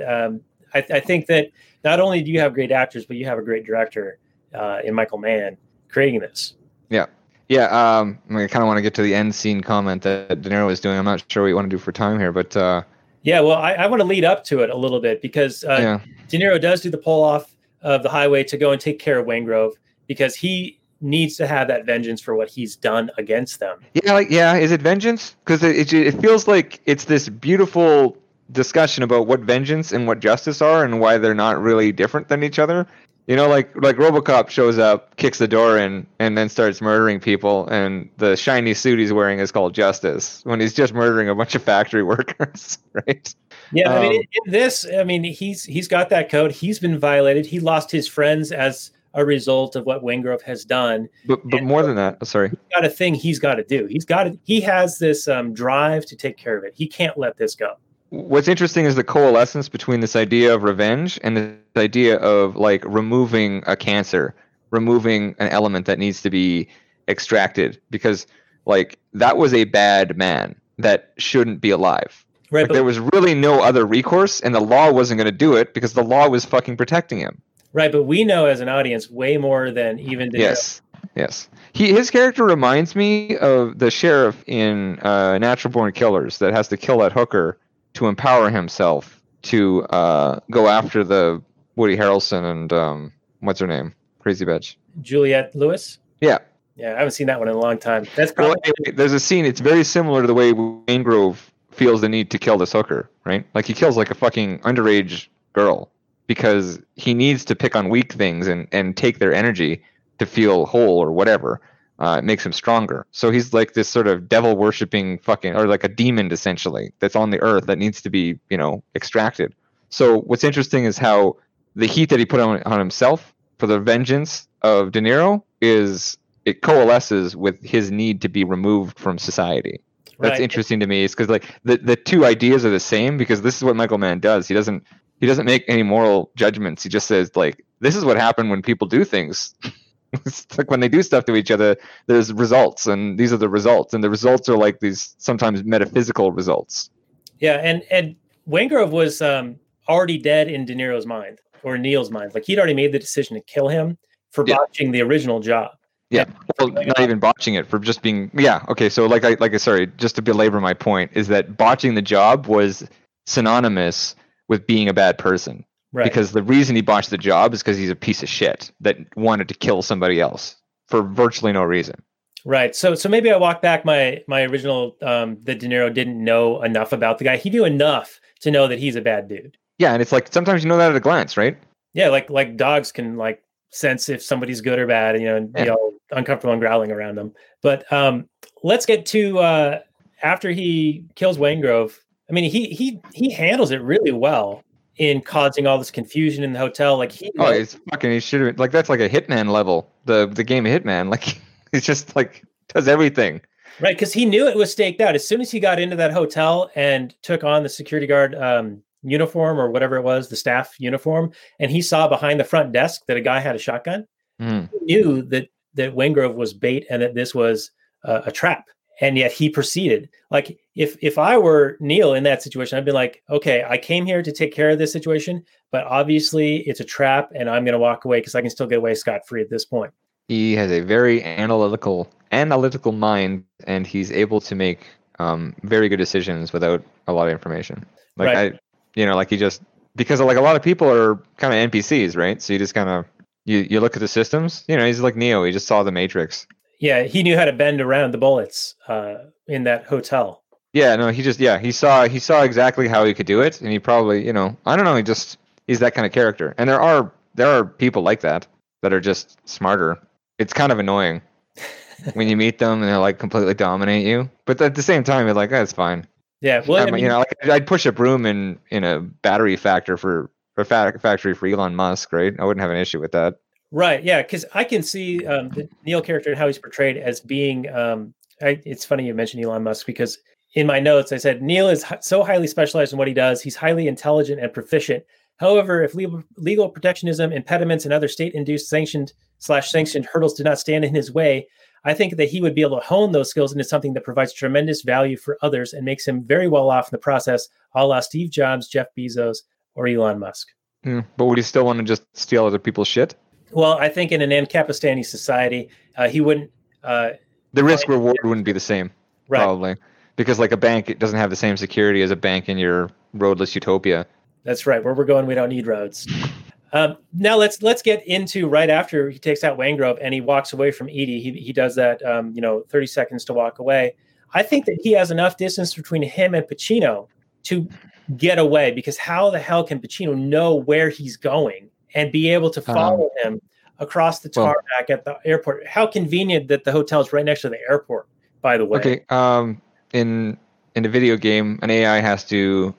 I think that not only do you have great actors, but you have a great director in Michael Mann creating this. Yeah, I kind of want to get to the end scene comment that De Niro is doing. I'm not sure what you want to do for time here, but yeah, well, I want to lead up to it a little bit because De Niro does do the pull off of the highway to go and take care of Waingrove because he needs to have that vengeance for what he's done against them. Yeah, is it vengeance? Because it feels like it's this beautiful discussion about what vengeance and what justice are and why they're not really different than each other. Like RoboCop shows up, kicks the door in, and then starts murdering people, and the shiny suit he's wearing is called Justice, when he's just murdering a bunch of factory workers, right? Yeah, I mean, in this, I mean, he's got that code. He's been violated. He lost his friends as a result of what Waingrove has done. But more than that, sorry. He's got a thing he's got to do. He has this drive to take care of it. He can't let this go. What's interesting is the coalescence between this idea of revenge and this idea of like removing a cancer, removing an element that needs to be extracted, because like that was a bad man that shouldn't be alive. Right. Like, there was really no other recourse, and the law wasn't going to do it because the law was fucking protecting him. Right, but we know as an audience way more than even De Niro. Yes. His character reminds me of the sheriff in Natural Born Killers that has to kill that hooker to empower himself to go after the Woody Harrelson and what's her name? Crazy bitch. Juliette Lewis? Yeah. Yeah, I haven't seen that one in a long time. That's probably... Well, anyway, there's a scene, it's very similar to the way Waingrove feels the need to kill this hooker, right? Like, he kills like a fucking underage girl because he needs to pick on weak things and take their energy to feel whole or whatever. It makes him stronger. So he's like this sort of devil worshipping fucking, or like a demon essentially, that's on the earth that needs to be, extracted. So what's interesting is how the heat that he put on himself for the vengeance of De Niro it coalesces with his need to be removed from society. That's interesting to me. It's because like the two ideas are the same, because this is what Michael Mann does. He doesn't make any moral judgments. He just says like, this is what happened when people do things. It's like when they do stuff to each other, there's results, and these are the results, and the results are like these sometimes metaphysical results. Yeah, and Waingrove was already dead in De Niro's mind, or Neil's mind. Like, he'd already made the decision to kill him for botching the original job. Yeah, well, not even botching it, for just being. Yeah, okay. So sorry, just to belabor my point, is that botching the job was synonymous with being a bad person. Right. Because the reason he botched the job is because he's a piece of shit that wanted to kill somebody else for virtually no reason. Right. So maybe I walk back my original that De Niro didn't know enough about the guy. He knew enough to know that he's a bad dude. Yeah, and it's like sometimes you know that at a glance, right? Yeah, like dogs can like sense if somebody's good or bad, and be all uncomfortable and growling around them. But let's get to after he kills Waingrove. I mean, he handles it really well in causing all this confusion in the hotel. Like he should have, like, that's like a Hitman level, the game of Hitman. Like, it's just like does everything. Right, because he knew it was staked out. As soon as he got into that hotel and took on the security guard uniform, or whatever it was, the staff uniform, and he saw behind the front desk that a guy had a shotgun, he knew that Waingrove was bait and that this was a trap. And yet he proceeded. Like, if I were Neil in that situation, I'd be like, okay, I came here to take care of this situation, but obviously it's a trap, and I'm going to walk away because I can still get away scot-free at this point. He has a very analytical mind, and he's able to make very good decisions without a lot of information. Like Right. like he just because like a lot of people are kind of NPCs, right? So you just kind of you look at the systems. He's like Neo. He just saw the Matrix. Yeah, he knew how to bend around the bullets in that hotel. Yeah, no, he saw exactly how he could do it, and he probably, I don't know, he's that kind of character. And there are people like that are just smarter. It's kind of annoying when you meet them and they're like completely dominate you. But at the same time, you're like, that's fine. Yeah, well, I mean, like I'd push a broom in a battery factory for Elon Musk, right? I wouldn't have an issue with that. right, yeah, because I can see the Neil character and how he's portrayed as being. It's funny you mentioned Elon Musk because in my notes I said Neil is so highly specialized in what he does. He's highly intelligent and proficient. However, if legal protectionism, impediments, and other state-induced sanctioned hurdles did not stand in his way, I think that he would be able to hone those skills into something that provides tremendous value for others and makes him very well off in the process, a la Steve Jobs, Jeff Bezos, or Elon Musk. But would he still want to just steal other people's shit? Well, I think in an Ankapistani society, he wouldn't. The risk reward wouldn't be the same, Right. probably, because like a bank, it doesn't have the same security as a bank in your roadless utopia. That's right. Where we're going, we don't need roads. Now let's get into right after he takes out Waingrove and he walks away from Edie. He does that, 30 seconds to walk away. I think that he has enough distance between him and Pacino to get away, because how the hell can Pacino know where he's going and be able to follow him across the tarmac at the airport? How convenient that the hotel is right next to the airport, by the way. Okay. In a video game, an AI has to,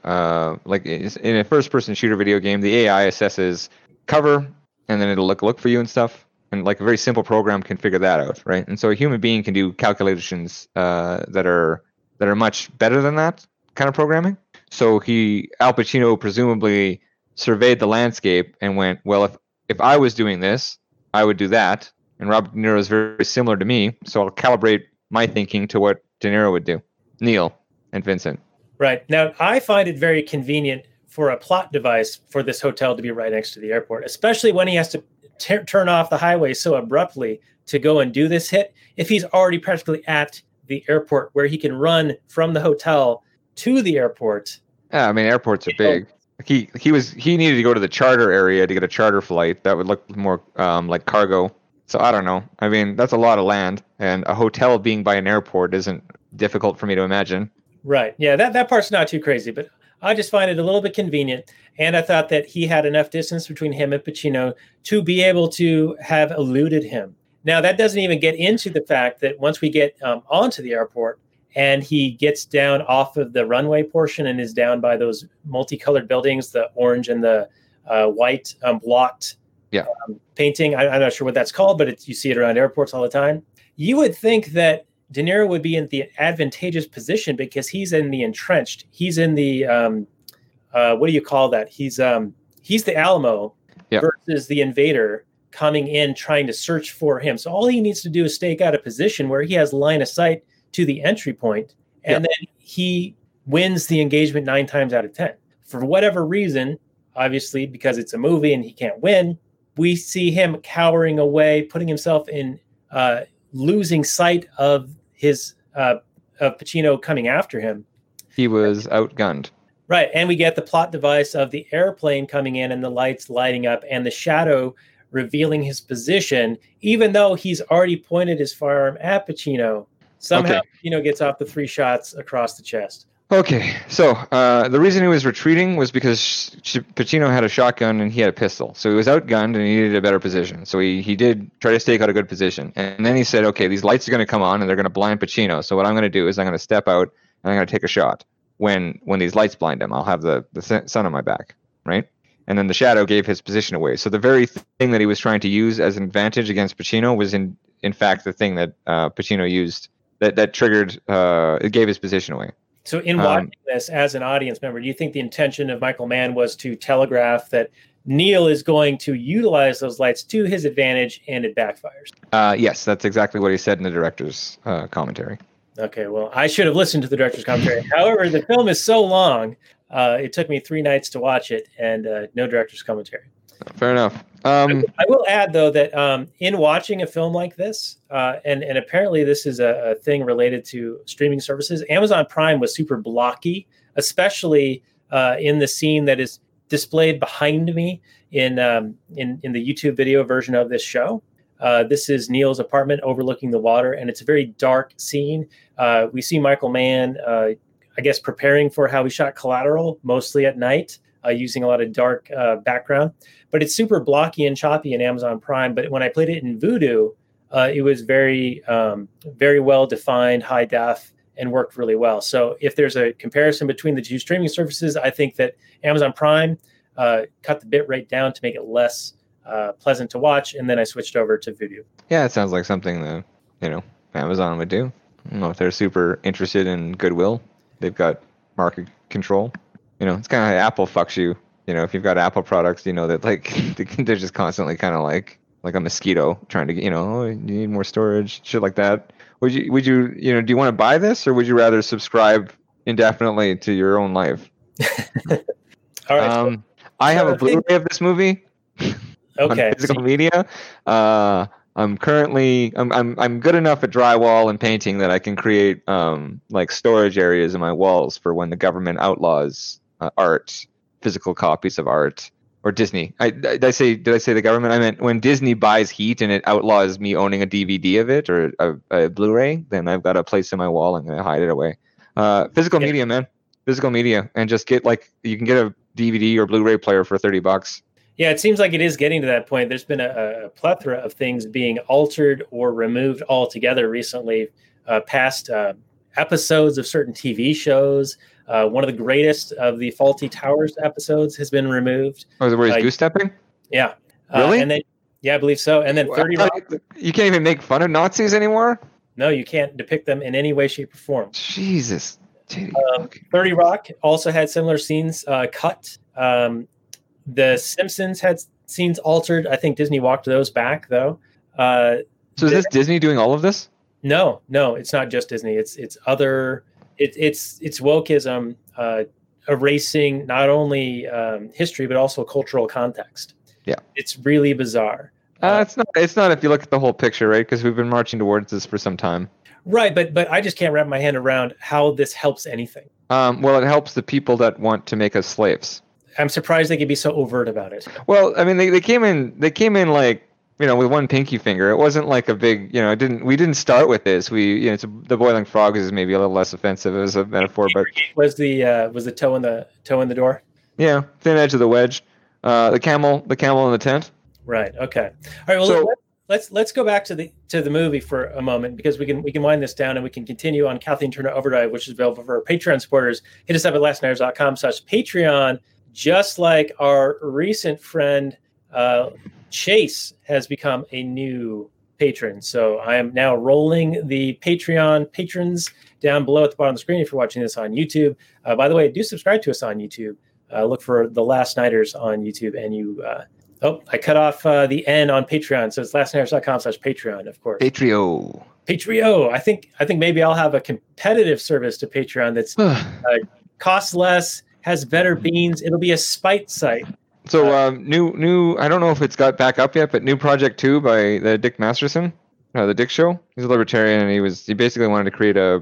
in a first-person shooter video game, the AI assesses cover, and then it'll look for you and stuff. And like a very simple program can figure that out, right? And so a human being can do calculations that are much better than that kind of programming. So Al Pacino presumably surveyed the landscape and went, well, if I was doing this, I would do that. And Robert De Niro is very similar to me, so I'll calibrate my thinking to what De Niro would do. Neil and Vincent. Right. Now, I find it very convenient for a plot device for this hotel to be right next to the airport, especially when he has to turn off the highway so abruptly to go and do this hit. If he's already practically at the airport where he can run from the hotel to the airport. Yeah, I mean, airports are big. He needed to go to the charter area to get a charter flight that would look more like cargo. So I don't know. I mean, that's a lot of land, and a hotel being by an airport isn't difficult for me to imagine. Right. Yeah, that part's not too crazy, but I just find it a little bit convenient. And I thought that he had enough distance between him and Pacino to be able to have eluded him. Now, that doesn't even get into the fact that once we get onto the airport and he gets down off of the runway portion and is down by those multicolored buildings, the orange and the white blocked painting. I'm not sure what that's called, but you see it around airports all the time. You would think that De Niro would be in the advantageous position because he's in the entrenched. He's in the what do you call that? He's the Alamo versus the invader coming in trying to search for him. So all he needs to do is stake out a position where he has line of sight to the entry point, and then he wins the engagement 9 times out of 10. For whatever reason, obviously because it's a movie and he can't win, we see him cowering away, putting himself in losing sight of his of Pacino coming after him. He was outgunned. Right, and we get the plot device of the airplane coming in and the lights lighting up and the shadow revealing his position, even though he's already pointed his firearm at Pacino. Somehow, Pacino gets off the 3 shots across the chest. Okay, so the reason he was retreating was because Pacino had a shotgun and he had a pistol. So he was outgunned and he needed a better position. So he did try to stake out a good position. And then he said, okay, these lights are going to come on and they're going to blind Pacino. So what I'm going to do is I'm going to step out and I'm going to take a shot. When these lights blind him, I'll have the sun on my back, right? And then the shadow gave his position away. So the very thing that he was trying to use as an advantage against Pacino was in fact the thing that Pacino used that triggered, it gave his position away. So in watching this as an audience member, do you think the intention of Michael Mann was to telegraph that Neil is going to utilize those lights to his advantage and it backfires? Yes, that's exactly what he said in the director's commentary. Okay, well, I should have listened to the director's commentary. However, the film is so long, it took me 3 nights to watch it and no director's commentary. Fair enough. I will add, though, that in watching a film like this, and apparently this is a thing related to streaming services, Amazon Prime was super blocky, especially in the scene that is displayed behind me in the YouTube video version of this show. This is Neil's apartment overlooking the water, and it's a very dark scene. We see Michael Mann, I guess, preparing for how he shot Collateral, mostly at night, using a lot of dark background. But it's super blocky and choppy in Amazon Prime. But when I played it in Vudu, it was very, very well defined, high def, and worked really well. So if there's a comparison between the two streaming services, I think that Amazon Prime cut the bit rate down to make it less pleasant to watch, and then I switched over to Vudu. Yeah, it sounds like something that Amazon would do. I don't know if they're super interested in goodwill. They've got market control. It's kind of how Apple fucks you. If you've got Apple products, that like they're just constantly kind of like a mosquito trying to oh, you need more storage, shit like that. Would you do you want to buy this, or would you rather subscribe indefinitely to your own life? All right. I have a Blu-ray of this movie. Okay. On physical media. I'm currently I'm good enough at drywall and painting that I can create like storage areas in my walls for when the government outlaws art, physical copies of art, or Disney. Did I say the government? I meant when Disney buys Heat and it outlaws me owning a DVD of it or a Blu-ray, then I've got a place in my wall and I hide it away. Physical media, man. Physical media, and just get you can get a DVD or Blu-ray player for $30. Yeah, it seems like it is getting to that point. There's been a plethora of things being altered or removed altogether recently, past episodes of certain TV shows. One of the greatest of the Faulty Towers episodes has been removed. Oh, is it where he's goose stepping? Yeah. Really? And then, yeah, I believe so. And then 30 Rock. You can't even make fun of Nazis anymore? No, you can't depict them in any way, shape, or form. Jesus. 30 Rock also had similar scenes cut. The Simpsons had scenes altered. I think Disney walked those back, though. So is this Disney doing all of this? No, it's not just Disney. It's other. It's wokeism erasing not only history but also cultural context. Yeah, it's really bizarre. It's not. It's not if you look at the whole picture, right? Because we've been marching towards this for some time. Right, but I just can't wrap my hand around how this helps anything. Well, it helps the people that want to make us slaves. I'm surprised they could be so overt about it. Well, I mean, they came in like, with one pinky finger. It wasn't like a big, we didn't start with this. The boiling frog is maybe a little less offensive as a metaphor, but was the toe in the door? Yeah, thin edge of the wedge. The camel in the tent. Right. Okay. All right. Well, so, let's go back to the movie for a moment, because we can wind this down and we can continue on Kathleen Turner Overdrive, which is available for our Patreon supporters. Hit us up at lastnighters.com/Patreon. Just like our recent friend Chase has become a new patron. So I am now rolling the Patreon patrons down below at the bottom of the screen if you're watching this on YouTube. By the way, do subscribe to us on YouTube. Look for The Last Nighters on YouTube. And you... I cut off the N on Patreon. So it's lastnighters.com/Patreon, of course. Patreon. I think maybe I'll have a competitive service to Patreon that's costs less, has better beans. It'll be a spite site. So new. I don't know if it's got back up yet, but new Project 2 by the Dick Masterson, the Dick Show. He's a libertarian, and he basically wanted to create a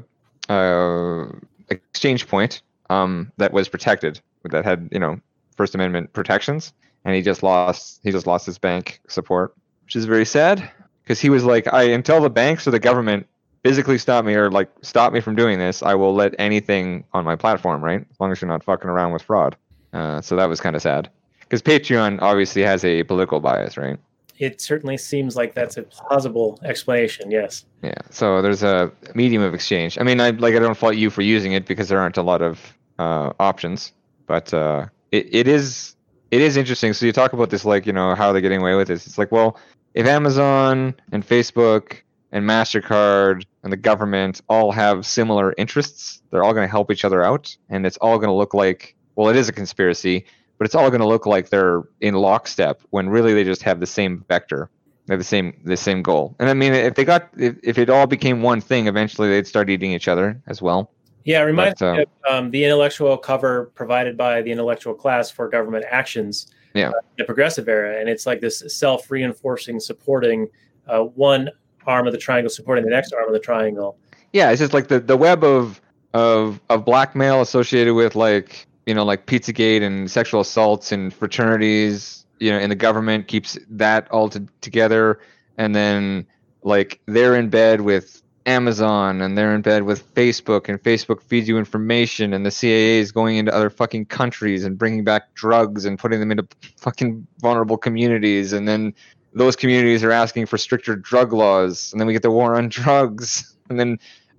exchange point that was protected, that had First Amendment protections, and he just lost his bank support, which is very sad, because he was like, until the banks or the government physically stop me from doing this, I will let anything on my platform, right? As long as you're not fucking around with fraud. So that was kind of sad, because Patreon obviously has a political bias, right? It certainly seems like that's a plausible explanation. Yes. Yeah. So there's a medium of exchange. I mean, I don't fault you for using it, because there aren't a lot of options, but it is interesting. So you talk about this, how they're getting away with this. It's like, well, if Amazon and Facebook and MasterCard and the government all have similar interests, they're all going to help each other out, and it's all going to look like, well, it is a conspiracy, but it's all going to look like they're in lockstep, when really they just have the same vector. They have the same goal. And I mean, if it all became one thing, eventually they'd start eating each other as well. Yeah, it reminds me of the intellectual cover provided by the intellectual class for government actions, the progressive era, and it's like this self-reinforcing, supporting one arm of the triangle supporting the next arm of the triangle. Yeah, it's just like the web of blackmail associated with like Pizzagate and sexual assaults and fraternities, and the government keeps that all together, and then like they're in bed with Amazon and they're in bed with Facebook, and Facebook feeds you information, and the CIA is going into other fucking countries and bringing back drugs and putting them into fucking vulnerable communities, and then those communities are asking for stricter drug laws, and then we get the war on drugs, and then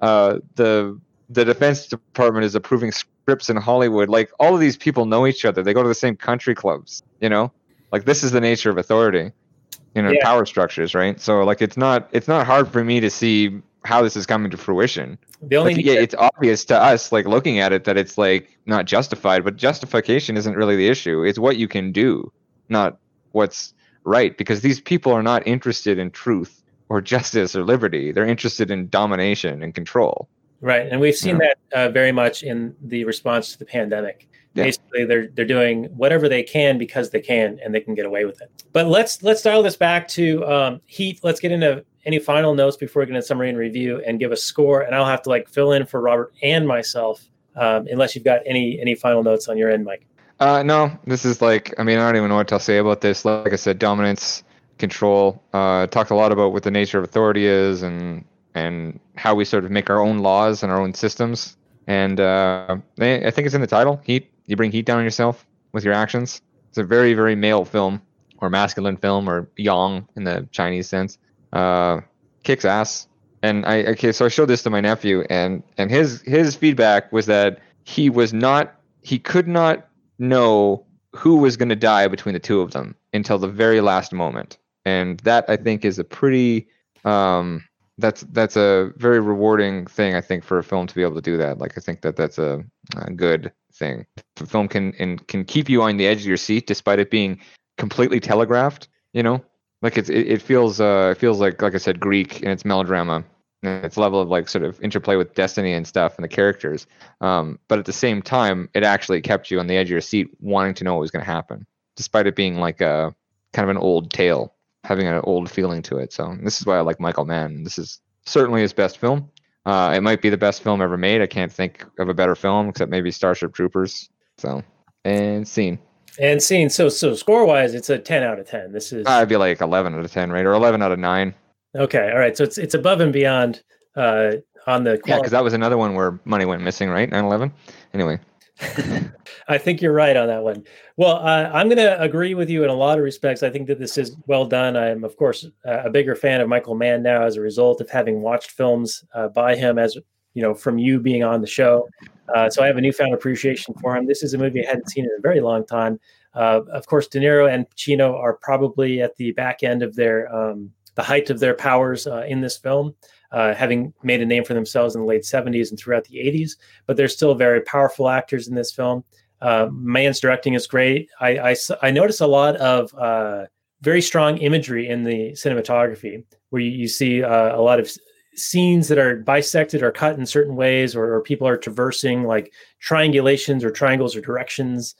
the Defense Department is approving scripts in Hollywood. Like, all of these people know each other. They go to the same country clubs, like this is the nature of authority, power structures, right? So like it's not hard for me to see how this is coming to fruition. It's obvious to us, like looking at it, that it's like not justified, but justification isn't really the issue. It's what you can do, not what's right, because these people are not interested in truth or justice or liberty. They're interested in domination and control. Right, and we've seen that very much in the response to the pandemic. Yeah. Basically, they're doing whatever they can because they can, and they can get away with it. But let's dial this back to Heat. Let's get into any final notes before we get into summary and review, and give a score. And I'll have to like fill in for Robert and myself, unless you've got any final notes on your end, Mike. No, this is like, I don't even know what to say about this. Like I said, dominance, control. Talked a lot about what the nature of authority is, and how we sort of make our own laws and our own systems. And I think it's in the title, Heat. You bring heat down on yourself with your actions. It's a very, very male film, or masculine film, or yang in the Chinese sense. Kicks ass. And so I showed this to my nephew, and his feedback was that he could not know who was going to die between the two of them until the very last moment. And that, I think, is a pretty that's a very rewarding thing, I think, for a film to be able to do that. Like, I think that's a good thing. The film can keep you on the edge of your seat despite it being completely telegraphed. Like it feels like I said, Greek in its melodrama, and its level of like sort of interplay with destiny and stuff and the characters. But at the same time, it actually kept you on the edge of your seat, wanting to know what was going to happen, despite it being like a kind of an old tale, having an old feeling to it. So this is why I like Michael Mann. This is certainly his best film. It might be the best film ever made. I can't think of a better film except maybe Starship Troopers. So, and scene. So score wise, it's a 10 out of 10. This is. I'd be like 11 out of 10, right? Or 11 out of 9. Okay. All right. So it's above and beyond on the. Yeah, because that was another one where money went missing, right? 9/11. Anyway. I think you're right on that one. Well, I'm going to agree with you in a lot of respects. I think that this is well done. I'm, of course, a bigger fan of Michael Mann now as a result of having watched films by him, as from you being on the show. So I have a newfound appreciation for him. This is a movie I hadn't seen in a very long time. Of course, De Niro and Pacino are probably at the back end of their the height of their powers in this film, having made a name for themselves in the late 70s and throughout the 80s. But they're still very powerful actors in this film. Mann's directing is great. I notice a lot of very strong imagery in the cinematography, where you see a lot of scenes that are bisected or cut in certain ways, or people are traversing like triangulations or triangles or directions.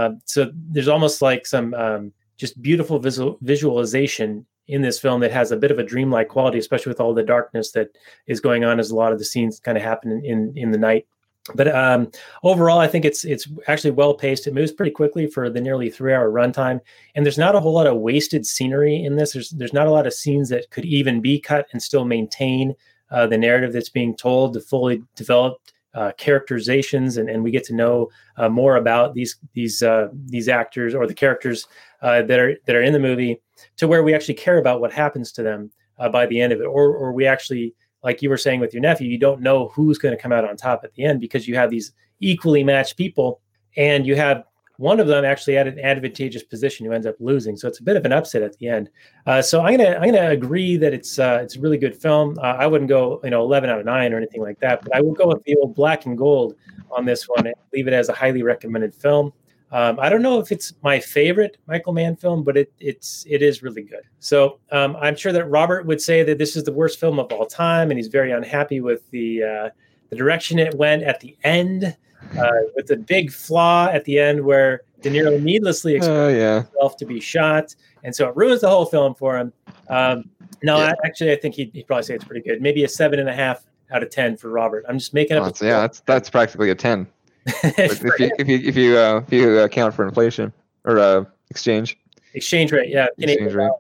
So there's almost like some just beautiful visualization in this film that has a bit of a dreamlike quality, especially with all the darkness that is going on as a lot of the scenes kind of happen in the night. But overall, I think it's actually well paced. It moves pretty quickly for the nearly 3-hour runtime, and there's not a whole lot of wasted scenery in this. There's not a lot of scenes that could even be cut and still maintain the narrative that's being told, the fully developed characterizations, and we get to know more about these actors or the characters that are in the movie, to where we actually care about what happens to them by the end of it, or we actually, like you were saying with your nephew, you don't know who's going to come out on top at the end, because you have these equally matched people, and you have one of them actually at an advantageous position who ends up losing. So it's a bit of an upset at the end. So I'm gonna agree that it's a really good film. I wouldn't go 11 out of 9 or anything like that, but I would go with the old black and gold on this one and leave it as a highly recommended film. I don't know if it's my favorite Michael Mann film, but it is really good. So I'm sure that Robert would say that this is the worst film of all time, and he's very unhappy with the direction it went at the end, with the big flaw at the end where De Niro needlessly exposes yeah. himself to be shot, and so it ruins the whole film for him. Actually, I think he'd probably say it's pretty good. Maybe a 7.5 out of 10 for Robert. I'm just making up. That's practically a 10. if you account for inflation or exchange rate, yeah. Exchange rate.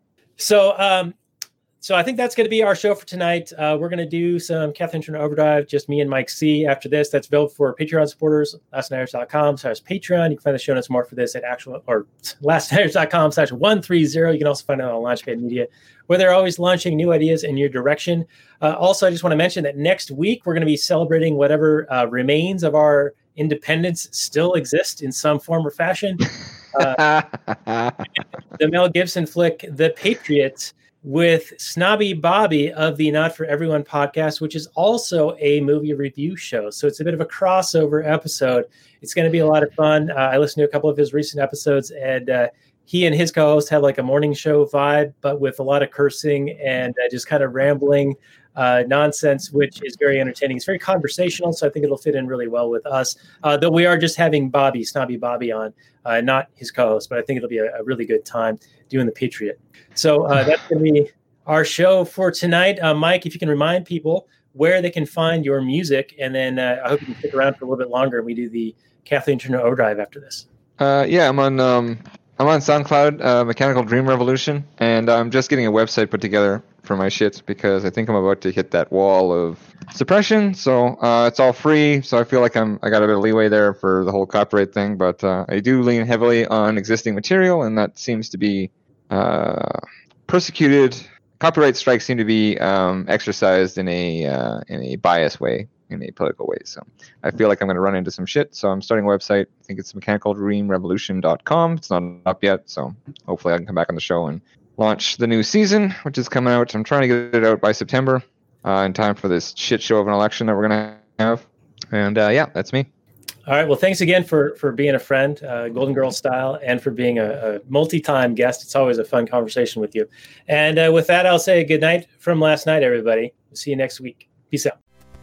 So I think that's going to be our show for tonight. We're going to do some Kathleen Turner Overdrive, just me and Mike C. After this, that's available for Patreon supporters, lastnighters.com/Patreon. You can find the show notes more for this at lastnighters.com/130. You can also find it on Launchpad Media, where they're always launching new ideas in your direction. Also, I just want to mention that next week, we're going to be celebrating whatever remains of our independence still exist in some form or fashion. The Mel Gibson flick, The Patriot, with Snobby Bobby of the Not For Everyone podcast, which is also a movie review show. So it's a bit of a crossover episode. It's going to be a lot of fun. I listened to a couple of his recent episodes, and he and his co-host have like a morning show vibe, but with a lot of cursing and just kind of rambling nonsense, which is very entertaining. It's very conversational, so I think it'll fit in really well with us. Though we are just having Snobby Bobby on, not his co-host, but I think it'll be a really good time doing The Patriot. So that's going to be our show for tonight. Mike, if you can remind people where they can find your music, and then I hope you can stick around for a little bit longer and we do the Kathleen Turner Overdrive after this. I'm on SoundCloud, Mechanical Dream Revolution, and I'm just getting a website put together for my shit because I think I'm about to hit that wall of suppression. So it's all free, so I feel like I got a bit of leeway there for the whole copyright thing. But I do lean heavily on existing material, and that seems to be persecuted. Copyright strikes seem to be exercised in a biased way, in a political way. So I feel like I'm going to run into some shit. So I'm starting a website. I think it's mechanicaldreamrevolution.com. It's not up yet, so hopefully I can come back on the show and launch the new season, which is coming out. I'm trying to get it out by September, in time for this shit show of an election that we're going to have. And that's me. All right. Well, thanks again for being a friend, Golden Girl style, and for being a multi-time guest. It's always a fun conversation with you. And with that, I'll say good night from last night, everybody. We'll see you next week. Peace out.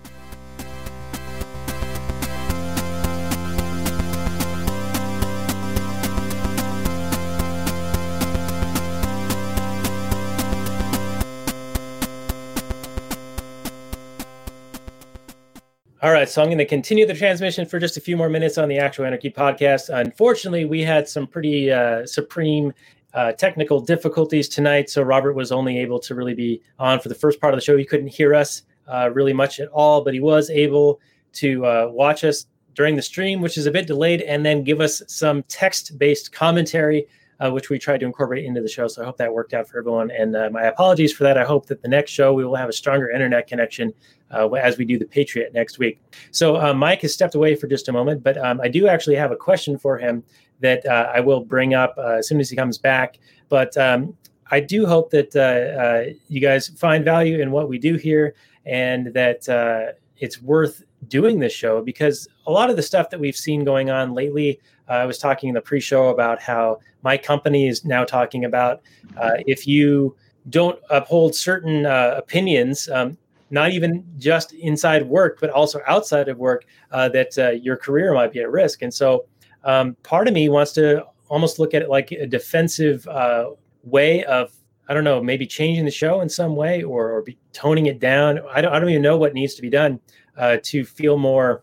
All right, so I'm going to continue the transmission for just a few more minutes on the Actual Anarchy podcast. Unfortunately, we had some pretty supreme technical difficulties tonight, so Robert was only able to really be on for the first part of the show. He couldn't hear us really much at all, but he was able to watch us during the stream, which is a bit delayed, and then give us some text-based commentary, which we tried to incorporate into the show. So I hope that worked out for everyone, and my apologies for that. I hope that the next show we will have a stronger internet connection as we do the Patriot next week. So Mike has stepped away for just a moment, but I do actually have a question for him that I will bring up as soon as he comes back. But I do hope that you guys find value in what we do here, and that it's worth doing this show, because a lot of the stuff that we've seen going on lately, I was talking in the pre-show about how my company is now talking about if you don't uphold certain opinions, not even just inside work, but also outside of work, that your career might be at risk. And so part of me wants to almost look at it like a defensive way of, I don't know, maybe changing the show in some way, or toning it down. I don't even know what needs to be done to feel more,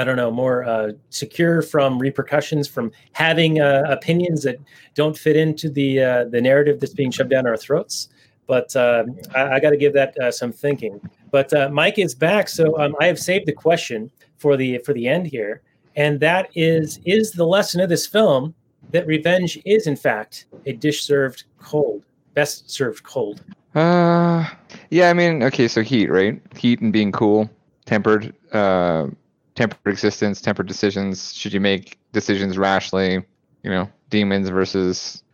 more secure from repercussions from having opinions that don't fit into the narrative that's being shoved down our throats. But I got to give that some thinking. But Mike is back, so I have saved the question for the end here, and that is the lesson of this film that revenge is in fact a dish served cold, best served cold? Yeah, I mean, okay, so heat, right? Heat and being cool, tempered existence, tempered decisions. Should you make decisions rashly? Demons versus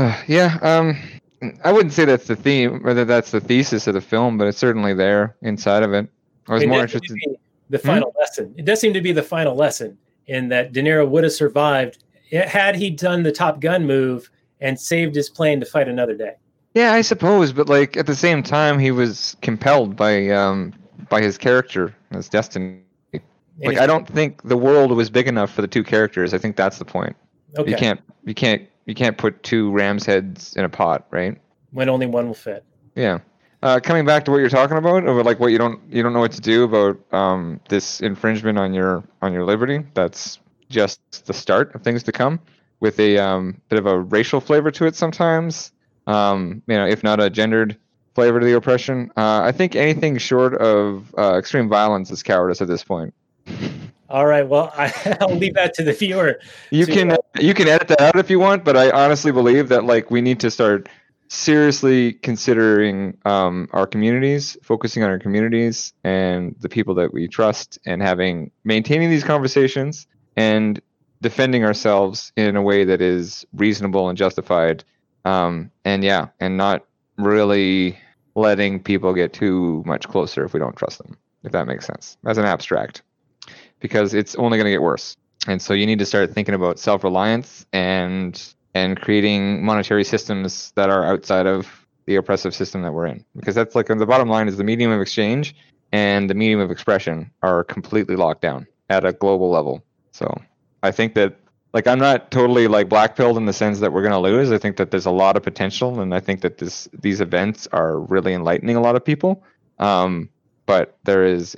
I wouldn't say that's the theme, whether that's the thesis of the film, but it's certainly there inside of it. I was more interested. The final lesson. It does seem to be the final lesson in that De Niro would have survived had he done the Top Gun move and saved his plane to fight another day. Yeah, I suppose, but at the same time, he was compelled by his character, his destiny. I don't think the world was big enough for the two characters. I think that's the point. Okay. You can't put two ram's heads in a pot, right? When only one will fit. Yeah. Coming back to what you're talking about like what you don't know what to do about this infringement on your liberty. That's just the start of things to come, with a bit of a racial flavor to it sometimes. If not a gendered flavor to the oppression. I think anything short of extreme violence is cowardice at this point. All right. Well, I'll leave that to the viewer. You can edit that out if you want, but I honestly believe that like we need to start seriously considering our communities, focusing on our communities and the people that we trust, and maintaining these conversations and defending ourselves in a way that is reasonable and justified, and not really letting people get too much closer if we don't trust them, if that makes sense, as an abstract, because it's only going to get worse. And so you need to start thinking about self-reliance and creating monetary systems that are outside of the oppressive system that we're in, because that's like the bottom line is the medium of exchange and the medium of expression are completely locked down at a global level. So I think that like I'm not totally like black-pilled in the sense that we're going to lose. I think that there's a lot of potential, and I think that these events are really enlightening a lot of people. But there is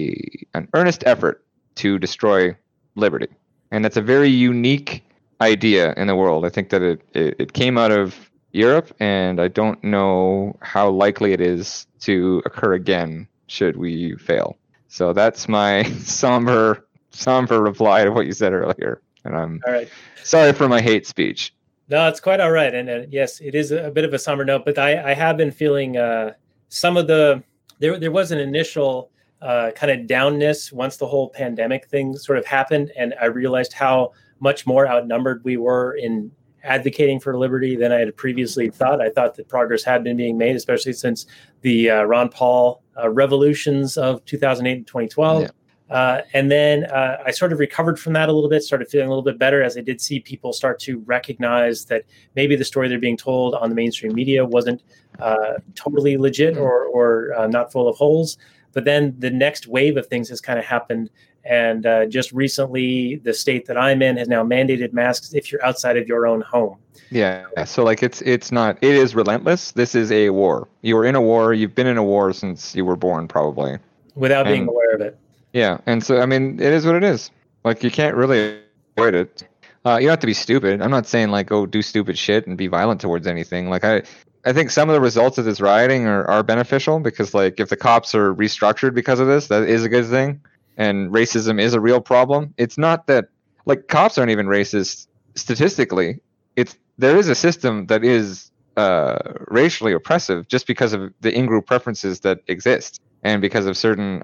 an earnest effort to destroy liberty, and that's a very unique idea in the world. I think that it came out of Europe, and I don't know how likely it is to occur again should we fail. So that's my somber reply to what you said earlier. And I'm all right. Sorry for my hate speech. No, it's quite all right. And yes, it is a bit of a somber note, but I have been feeling some of there was an initial kind of downness once the whole pandemic thing sort of happened. And I realized how much more outnumbered we were in advocating for liberty than I had previously thought. I thought that progress had been being made, especially since the Ron Paul revolutions of 2008 and 2012. Yeah. And then I sort of recovered from that a little bit, started feeling a little bit better as I did see people start to recognize that maybe the story they're being told on the mainstream media wasn't totally legit or not full of holes. But then the next wave of things has kind of happened. And just recently, the state that I'm in has now mandated masks if you're outside of your own home. Yeah. So like it is relentless. This is a war. You were in a war. You've been in a war since you were born, probably. Without being aware of it. Yeah. And so, I mean, it is what it is. Like, you can't really avoid it. You don't have to be stupid. I'm not saying, like, go do stupid shit and be violent towards anything. Like, I think some of the results of this rioting are beneficial because, like, if the cops are restructured because of this, that is a good thing. And racism is a real problem. It's not that, like, cops aren't even racist statistically. There is a system that is racially oppressive just because of the in-group preferences that exist and because of certain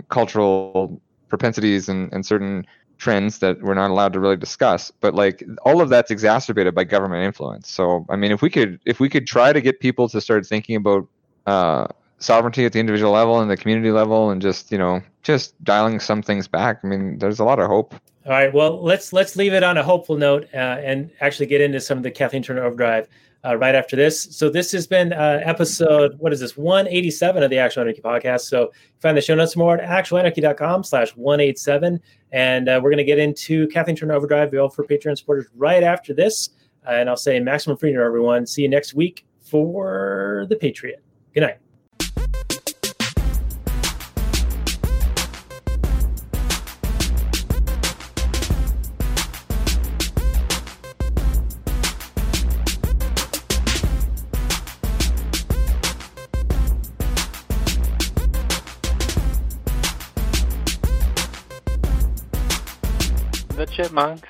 cultural propensities and certain trends that we're not allowed to really discuss. But like all of that's exacerbated by government influence. So I mean, if we could try to get people to start thinking about sovereignty at the individual level and the community level, and just dialing some things back, I mean, there's a lot of hope. All right, well, let's leave it on a hopeful note and actually get into some of the Kathleen Turner Overdrive right after this. So this has been episode, 187 of the Actual Anarchy podcast. So find the show notes more at actualanarchy.com/187. And we're going to get into Kathleen Turner Overdrive, available for Patreon supporters right after this. And I'll say maximum freedom, everyone. See you next week for The Patriot. Good night. The Chipmunks.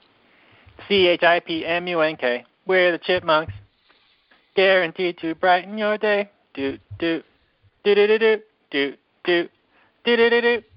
CHIPMUNK. We're the Chipmunks. Guaranteed to brighten your day. Do do do do do do do do do do do.